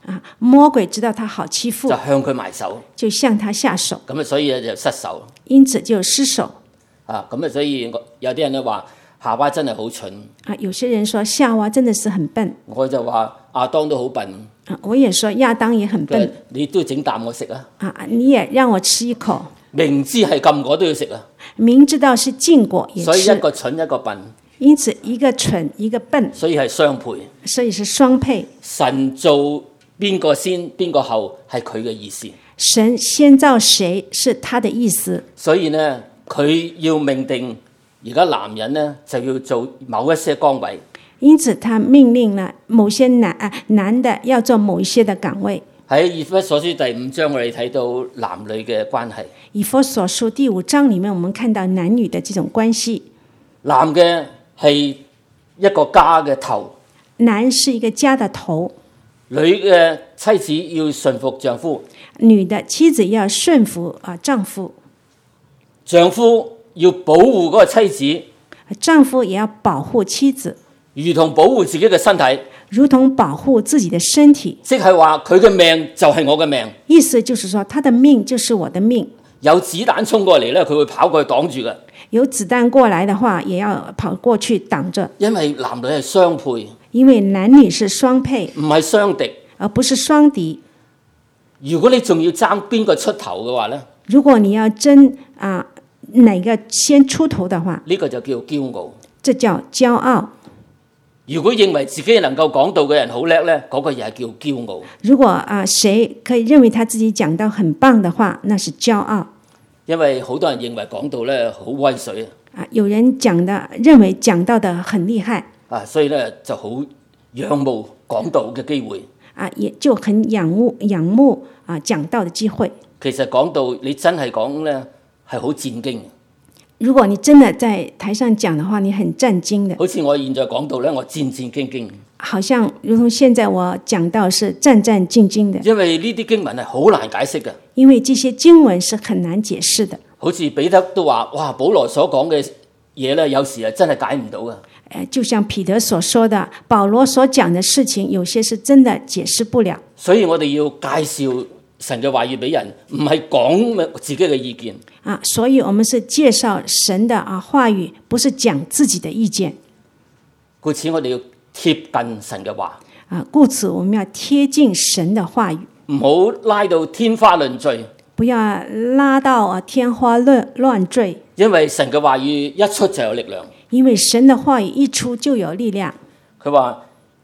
魔鬼知道他好欺負， 就向佢埋手， 就向他下手， 咁啊，所以咧就失手因此就失手。 咁啊，所以有啲人咧話夏娃真係好蠢， 有些人說夏娃真的是很笨， 我就話亞當都好笨， 我也說亞當也很笨， 你都整啖我食啊！ 你也讓我吃一口， 明知係禁果都要食啊！ 明知道是禁果也吃， 所以一個蠢一個笨， 因此一個蠢一個笨， 所以係雙配， 所以是雙配。 神做邊個先邊個後係佢嘅意思， 神先造誰是他的意思， 所以呢佢要命定而家男人呢就要做某一些崗位， 因此他命令了某些男的要做某一些的崗位。 喺以弗所書第5章我哋睇到男女嘅關係， 以弗所書第5章裡面我們看到男女的這種關係， 男嘅係一個家嘅頭， 男是一個家的頭， 女嘅妻子要順服丈夫， 女的妻子要順服丈夫， 丈夫要保護嗰個妻子， 丈夫也要保護妻子， 如同保護自己嘅身體， 如同保護自己的身體。 即係話佢嘅命就係我嘅命， 意思就是說他的命就是我的命， 有子彈衝過嚟咧，佢會跑過去擋住嘅， 有子彈過來的話也要跑過去擋着， 因為男女係雙配， 因為男女是雙配， 唔係雙敵， 而不是雙敵。 如果你仲要爭邊個出頭嘅話咧， 如果你要爭哪個先出頭的話， 呢個就叫驕傲， 這叫驕傲。 如果認為自己能夠講道嘅人好叻咧，嗰個又係叫驕傲。 如果誰可以認為他自己講道很棒的話，那是驕傲。 因為好多人認為講道咧好威水有人認為講道的很厲害所以咧就好仰慕講道嘅機會也就很仰慕講道的機會。 其實講道你真係講咧係好戰驚。 如果你真的在台上講的話，你很戰驚的。 好似我現在講道咧，我戰戰兢兢。 好像如同現在我講道是戰戰兢兢的。 因為呢啲經文係好難解釋嘅。 因為這些經文是很難解釋的。 好似彼得都話：哇，保羅所講嘅嘢咧，有時係真係解唔到嘅。 就像彼得所說的，保羅所講的事情，有些是真的解釋不了。 所以我哋要介紹神嘅話語俾人，唔係講自己嘅意見。 所以我們是介紹神的話語，不是講自己的意見。 故此我哋要貼近神嘅話。 故此我們要貼近神的話語， 唔好拉到天花亂墜。 不要拉到天花亂墜。 因為神嘅話語一出就有力量。 因為神的話語一出就有力量。 佢話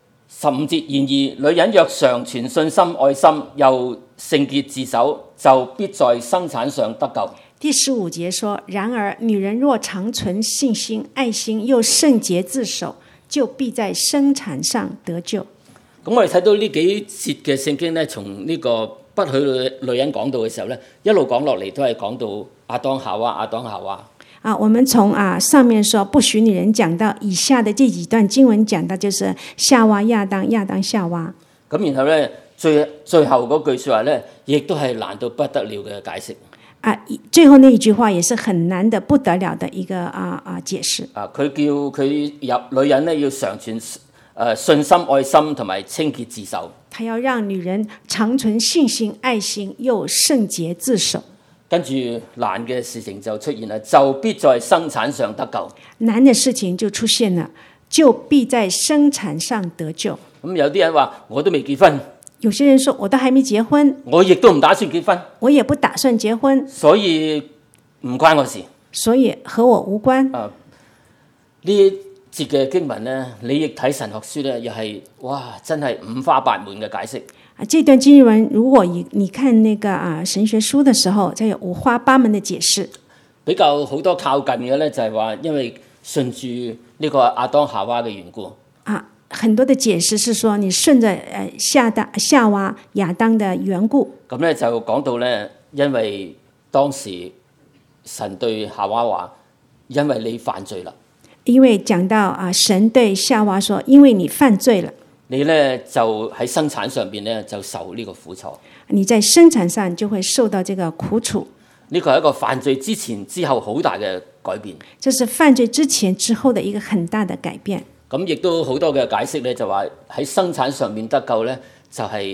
15節，然而女人若常存信心、愛心，又聖潔自守，就必在生產上得救。 第15節說：然而女人若常存信心、愛心，又聖潔自守，就必在生產上得救。 咁我哋睇到呢幾節嘅聖經咧，從呢個不許女人講道嘅時候咧，一路講落嚟都係講到亞當夏娃、亞當夏娃。 我們從上面說不許女人講到以下的這幾段經文講到就是夏娃、亞當、亞當、夏娃。 咁然後咧最後嗰句說話咧，亦都係難到不得了嘅解釋。 最後那一句話也是很難的不得了的一個解釋。 佢叫佢女人咧要常存信心、愛心同埋清潔自守。 他要讓女人常存信心、愛心，又聖潔自守。 跟住難嘅事情就出現啦，就必在生產上得救。 難的事情就出現了，就必在生產上得救。 咁有啲人話我都未結婚， 有些人說我都還沒結婚， 我亦都唔打算結婚， 我也不打算結婚， 所以唔關我事， 所以和我無關。 呢節嘅經文咧，你亦睇神學書咧，又係哇，真係五花八門嘅解釋。 這段經文，如果你看那個神學書的時候，就有五花八門的解釋。 比較好多靠近嘅咧，就係話因為順住呢個亞當夏娃嘅緣故。 很多的解釋是說你順着夏娃亞當的緣故。 咁咧就講到咧，因為當時神對夏娃話：因為你犯罪啦。 因為講到神對夏娃說：因為你犯罪了。 你咧就喺生產上邊咧就受呢個苦楚。 你在生產上就會受到這個苦楚。 呢個係一個犯罪之前之後好大嘅改變。 這是犯罪之前之後的一個很大的改變。 咁亦都好多嘅解釋咧，就話喺生產上面得救咧，就係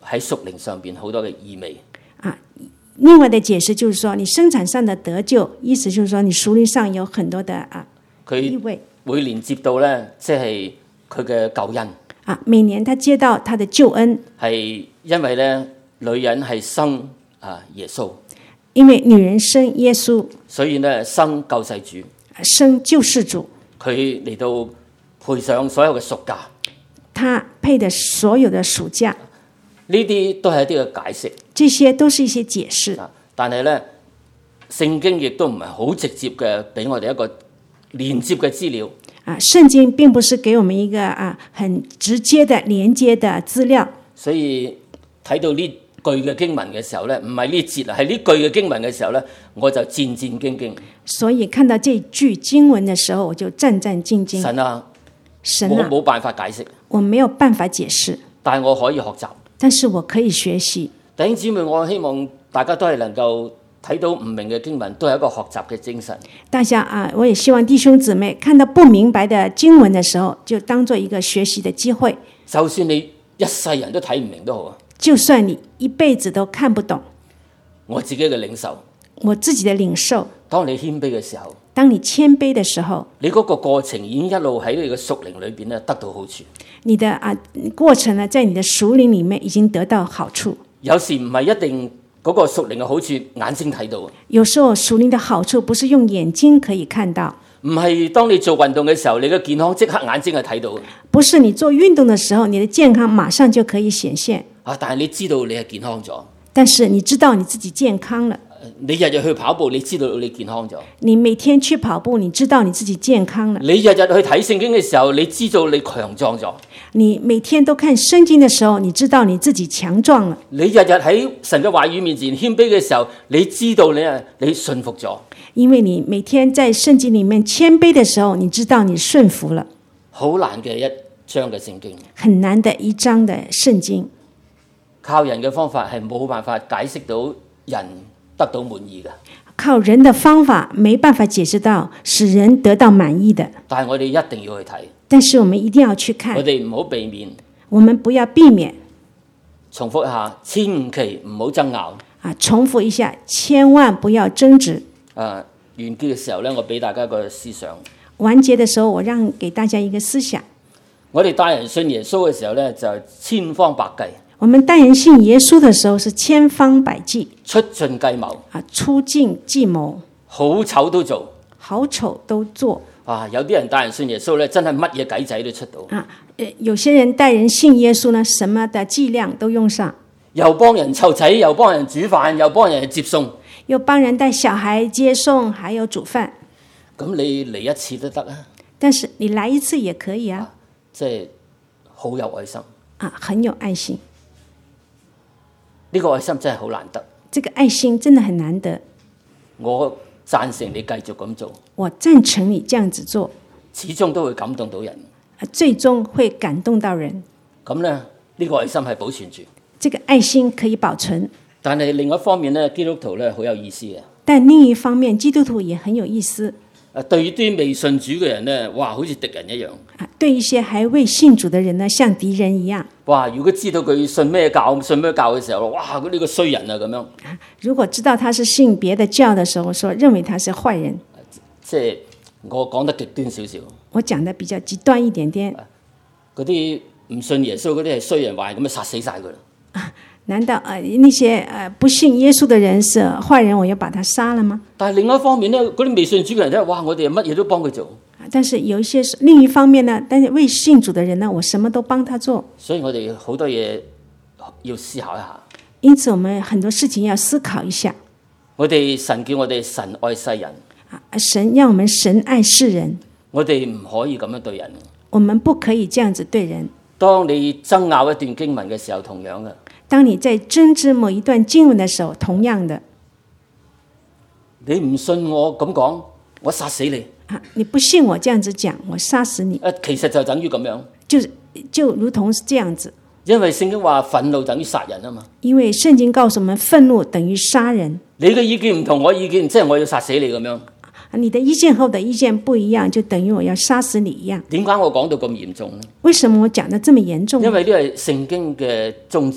喺屬靈上邊好多嘅意味。 另外的解釋就是說，你生產上的得救，意思就是說你屬靈上有很多的意味。 佢會連接到咧，即係佢嘅救恩。 每年他接到他的救恩， 係因為咧女人係生耶穌， 因為女人生耶穌， 所以咧生救世主， 生救世主， 佢嚟到賠上所有嘅贖價， 他配的所有的贖價。 呢啲都係一啲嘅解釋， 這些都是一些解釋。 但係咧聖經亦都唔係好直接嘅俾我哋一個連接嘅資料。 聖經並不是給我們一個很直接的連接的資料。 所以睇到呢句嘅經文嘅時候咧，唔係呢節係呢句嘅經文嘅時候咧，我就戰戰兢兢。 所以看到這句經文嘅時候，我就戰戰兢兢。神啊， 我冇辦法解釋， 我沒有辦法解釋， 但係我可以學習， 但是我可以學習。 弟兄姊妹，我希望大家都係能夠睇到唔明嘅經文，都係一個學習嘅精神。 大家我也希望弟兄姊妹看到不明白的經文的時候，就當做一個學習的機會。 就算你一世人都睇唔明都好啊， 就算你一輩子都看不懂， 我自己嘅領受， 我自己的領受。 當你謙卑嘅時候， 當你謙卑的時候， 你嗰個過程已經一路喺你嘅屬靈裏邊咧得到好處。 你的過程呢，在你的屬靈裡面已經得到好處。 有時唔係一定嗰個屬靈嘅好處眼睛睇到， 有時候屬靈的好處不是用眼睛可以看到。 唔係當你做運動嘅時候，你嘅健康即刻眼睛係睇到。 不是你做運動的時候，你的健康馬上就可以顯現。 但係你知道你係健康咗。 但是你知道你自己健康了。 你日日去跑步，你知道你健康咗。 你每天去跑步，你知道你自己健康了。 你日日去睇聖經嘅時候，你知道你強壯咗。 你每天都看聖經的時候，你知道你自己強壯了。 你日日喺神嘅話語面前謙卑嘅時候，你知道你順服咗。 因為你每天在聖經裡面謙卑的時候，你知道你順服了。 好難嘅一章嘅聖經， 很難的一章的聖經， 靠人嘅方法係冇辦法解釋到人得到滿意嘅。 靠人的方法沒辦法解釋到使人得到滿意的。 但係我哋一定要去睇。 但是我們一定要去看。 我哋唔好避免。 我們不要避免。 重複一下，千祈唔好爭拗。 重複一下，千萬不要爭執。 完結嘅時候咧，我俾大家一個思想。 完結嘅時候，我讓給大家一個思想。 我哋帶人信耶穌嘅時候咧，就千方百計。 我們帶人信耶穌的時候是千方百計， 出盡計謀。 出盡計謀， 好醜都做， 好醜都做。 有啲人帶人信耶穌咧，真係乜嘢計仔都出到。 有些人帶人信耶穌呢，什麼的伎倆都用上。 又幫人湊仔，又幫人煮飯，又幫人接送， 又幫人帶小孩接送，還有煮飯。 咁你嚟一次都得啊。 但是你來一次也可以啊。 即係好有愛心。 很有愛心。 呢個愛心真係好難得。 這個愛心真的很難得。 我贊成你繼續咁做。 我贊成你這樣子做。 始終都會感動到人。 最終會感動到人。 咁呢，呢個愛心係保存住。 這個愛心可以保存。 但係另一方面呢，基督徒呢好有意思嘅。 但另一方面，基督徒也很有意思。 對於啲未信主嘅人呢，哇，好似敵人一樣。 對一些還未信主的人呢，像敵人一樣。 哇！如果知道佢信咩教嘅時候，哇！佢呢個衰人啊咁樣。 如果知道他是信別的教的時候，說認為他是壞人。 即係我講得極端少少。 我講得比較極端一點點。 嗰啲唔信耶穌嗰啲係衰人壞人，咁就殺死晒佢啦。 難道那些不信耶穌的人是壞人，我要把他殺了嗎？ 但係另一方面呢，嗰啲未信主嘅人咧，哇！我哋乜嘢都幫佢做。 但是有一些另一方面呢，但是未信主的人呢，我什麼都幫他做。所以我哋好多嘢要思考一下。 因此，我們很多事情要思考一下。 我哋神叫我哋神愛世人。 神讓我們神愛世人。 我哋唔可以咁樣對人。 我們不可以這樣子對人。 當你爭拗一段經文嘅時候，同樣嘅。 當你在爭執某一段經文的時候，同樣的。 你唔信我咁講，我殺死你。 你不信我這樣子講，我殺死你。 其實就等於咁樣。 就如同是這樣子。 因為聖經話憤怒等於殺人啊嘛。 因為聖經告訴我們憤怒等於殺人。 你嘅意見唔同我意見，即係我要殺死你咁樣。 你的意見和我的意見不一樣，就等於我要殺死你一樣。 點解我講到咁嚴重呢？ 為什麼我講得這麼嚴重？ 因為呢係聖經嘅宗旨。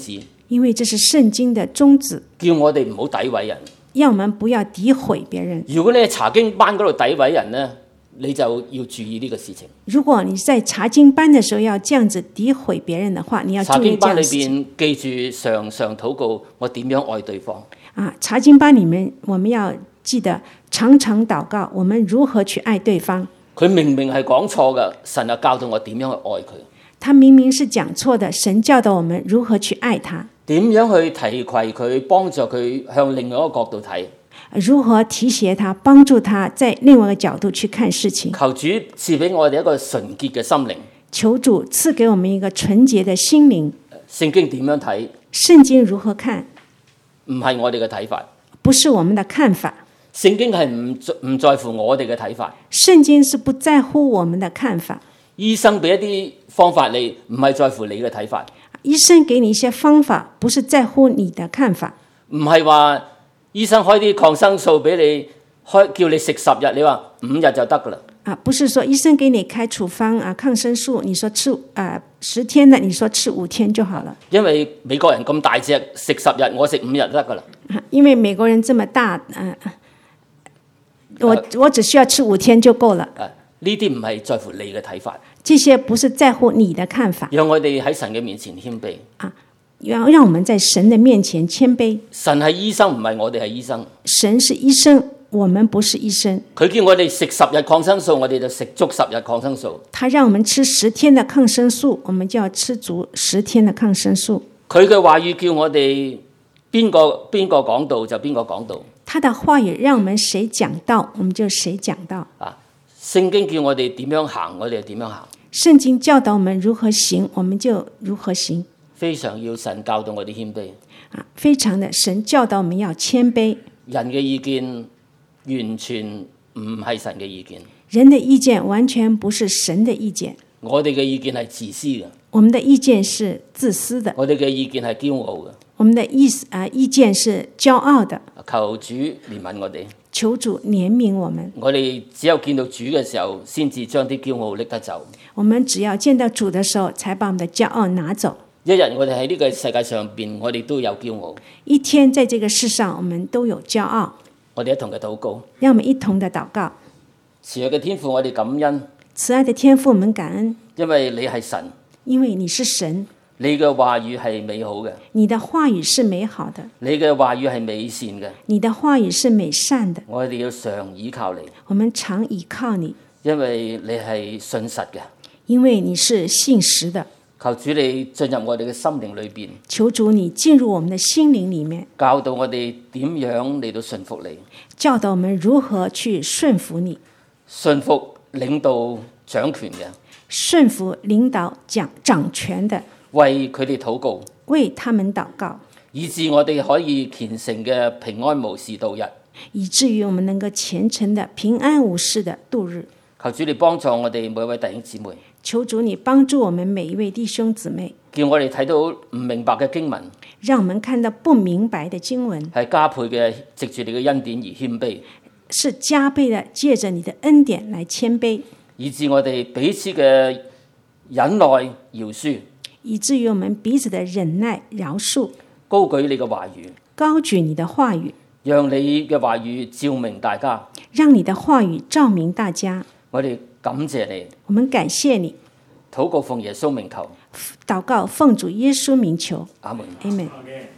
因為這是聖經的宗旨， 叫我哋唔好詆毀人。 要我們不要詆毀別人。 如果你喺查經班嗰度詆毀人呢，你就要注意呢個事情。 如果你在查經班的時候要這樣子詆毀別人的話，你要注意查經班裏這樣事情。 邊記住常常禱告，我點樣愛對方。 查經班裡面我們要記得常常禱告，我們如何去愛對方。 佢明明係講錯嘅，神又教導我點樣去愛佢。 他明明是講錯的，神教導我們如何去愛他， 點樣去提攜佢，幫助佢向另外一個角度睇。 如何提攜他，幫助他在另外一個角度去看事情。 求主賜俾我哋一個純潔嘅心靈。 求主賜給我們一個純潔的心靈。 聖經點樣睇？ 聖經如何看？ 唔係我哋嘅睇法， 不是我們的看法。 聖經係唔在乎我哋嘅睇法。 聖經是不在乎我們的看法。 醫生俾一啲方法你，唔係在乎你嘅睇法。 醫生給你一些方法，不是在乎你的看法。 唔係話醫生開啲抗生素俾你，叫你食10日，你話5日就得噶啦。 不是說醫生給你開處方抗生素，你說吃10天的，你說吃5天就好了。 因為美國人咁大隻，食10日，我食5日得噶啦。 因為美國人這麼大，我只需要吃5天就夠了。 呢啲唔係在乎你嘅睇法， 這些不是在乎你的看法。 讓我哋喺神嘅面前謙卑。 讓我們在神的面前謙卑。 神係醫生，唔係我哋係醫生。 神是醫生，我們不是醫生。 佢叫我哋食10日抗生素，我哋就食足10日抗生素。 他讓我們吃10天的抗生素，我們就要吃足10天的抗生素。 佢嘅話語叫我哋邊個講道就邊個講道。 他的話語讓我們誰講道，我們就誰講道。 聖經叫我哋點樣行，我哋就點樣行。 聖經教導我們如何行，我們就如何行。 非常要神教導我哋謙卑。 非常的神教導我們要謙卑。 人嘅意見完全唔係神嘅意見。 人的意見完全不是神的意見。 我哋嘅意見係自私嘅。 我們的意見是自私的。 我哋嘅意見係驕傲嘅。 我們的意見是驕傲的。 求主憐憫我哋。 求主憐憫我們。 我哋只有見到主嘅時候，先至將啲驕傲拎得走。 我們只要見到主的時候，才把我們的驕傲拿走。 一日我哋喺呢個世界上邊，我哋都有驕傲。 一天在這個世上，我們都有驕傲。 我哋一同嘅禱告。 讓我們一同的禱告。 慈愛嘅天父，我哋感恩。 慈愛的天父，我們感恩。 因為你係神。 因為你是神。 你嘅話語係美好嘅。 你的話語是美好的。 你嘅話語係美善嘅。 你的話語是美善的。 我哋要常倚靠你。 我們常倚靠你。 因為你係信實嘅。 因為你是信實的。 求主你進入我哋嘅心靈裏邊。 求主你進入我們的心靈裡面。 教導我哋點樣嚟到順服你。 教導我們如何去順服你。 順服領導掌權嘅。 順服領導掌權的。 為佢哋禱告。 為他們禱告。 以致我哋可以虔誠嘅平安無事度日。 以至於我們能夠虔誠的平安無事的度日。 求主你幫助我哋每一位弟兄姊妹。 求主你幫助我們每一位弟兄姊妹。 叫我哋睇到唔明白嘅經文。 讓我們看到不明白的經文。 係加倍嘅藉住你嘅恩典而謙卑。 是加倍的借着你的恩典來謙卑。 以致我哋彼此嘅忍耐饒恕。 以至於我們彼此的忍耐饒恕。 高舉你嘅話語。 高舉你的話語。讓你嘅話語照明大家。 讓你的話語照明大家。 我哋感謝你。 我們感謝你。 禱告奉耶穌名求。 禱告奉主耶穌名求。 阿門。 阿門。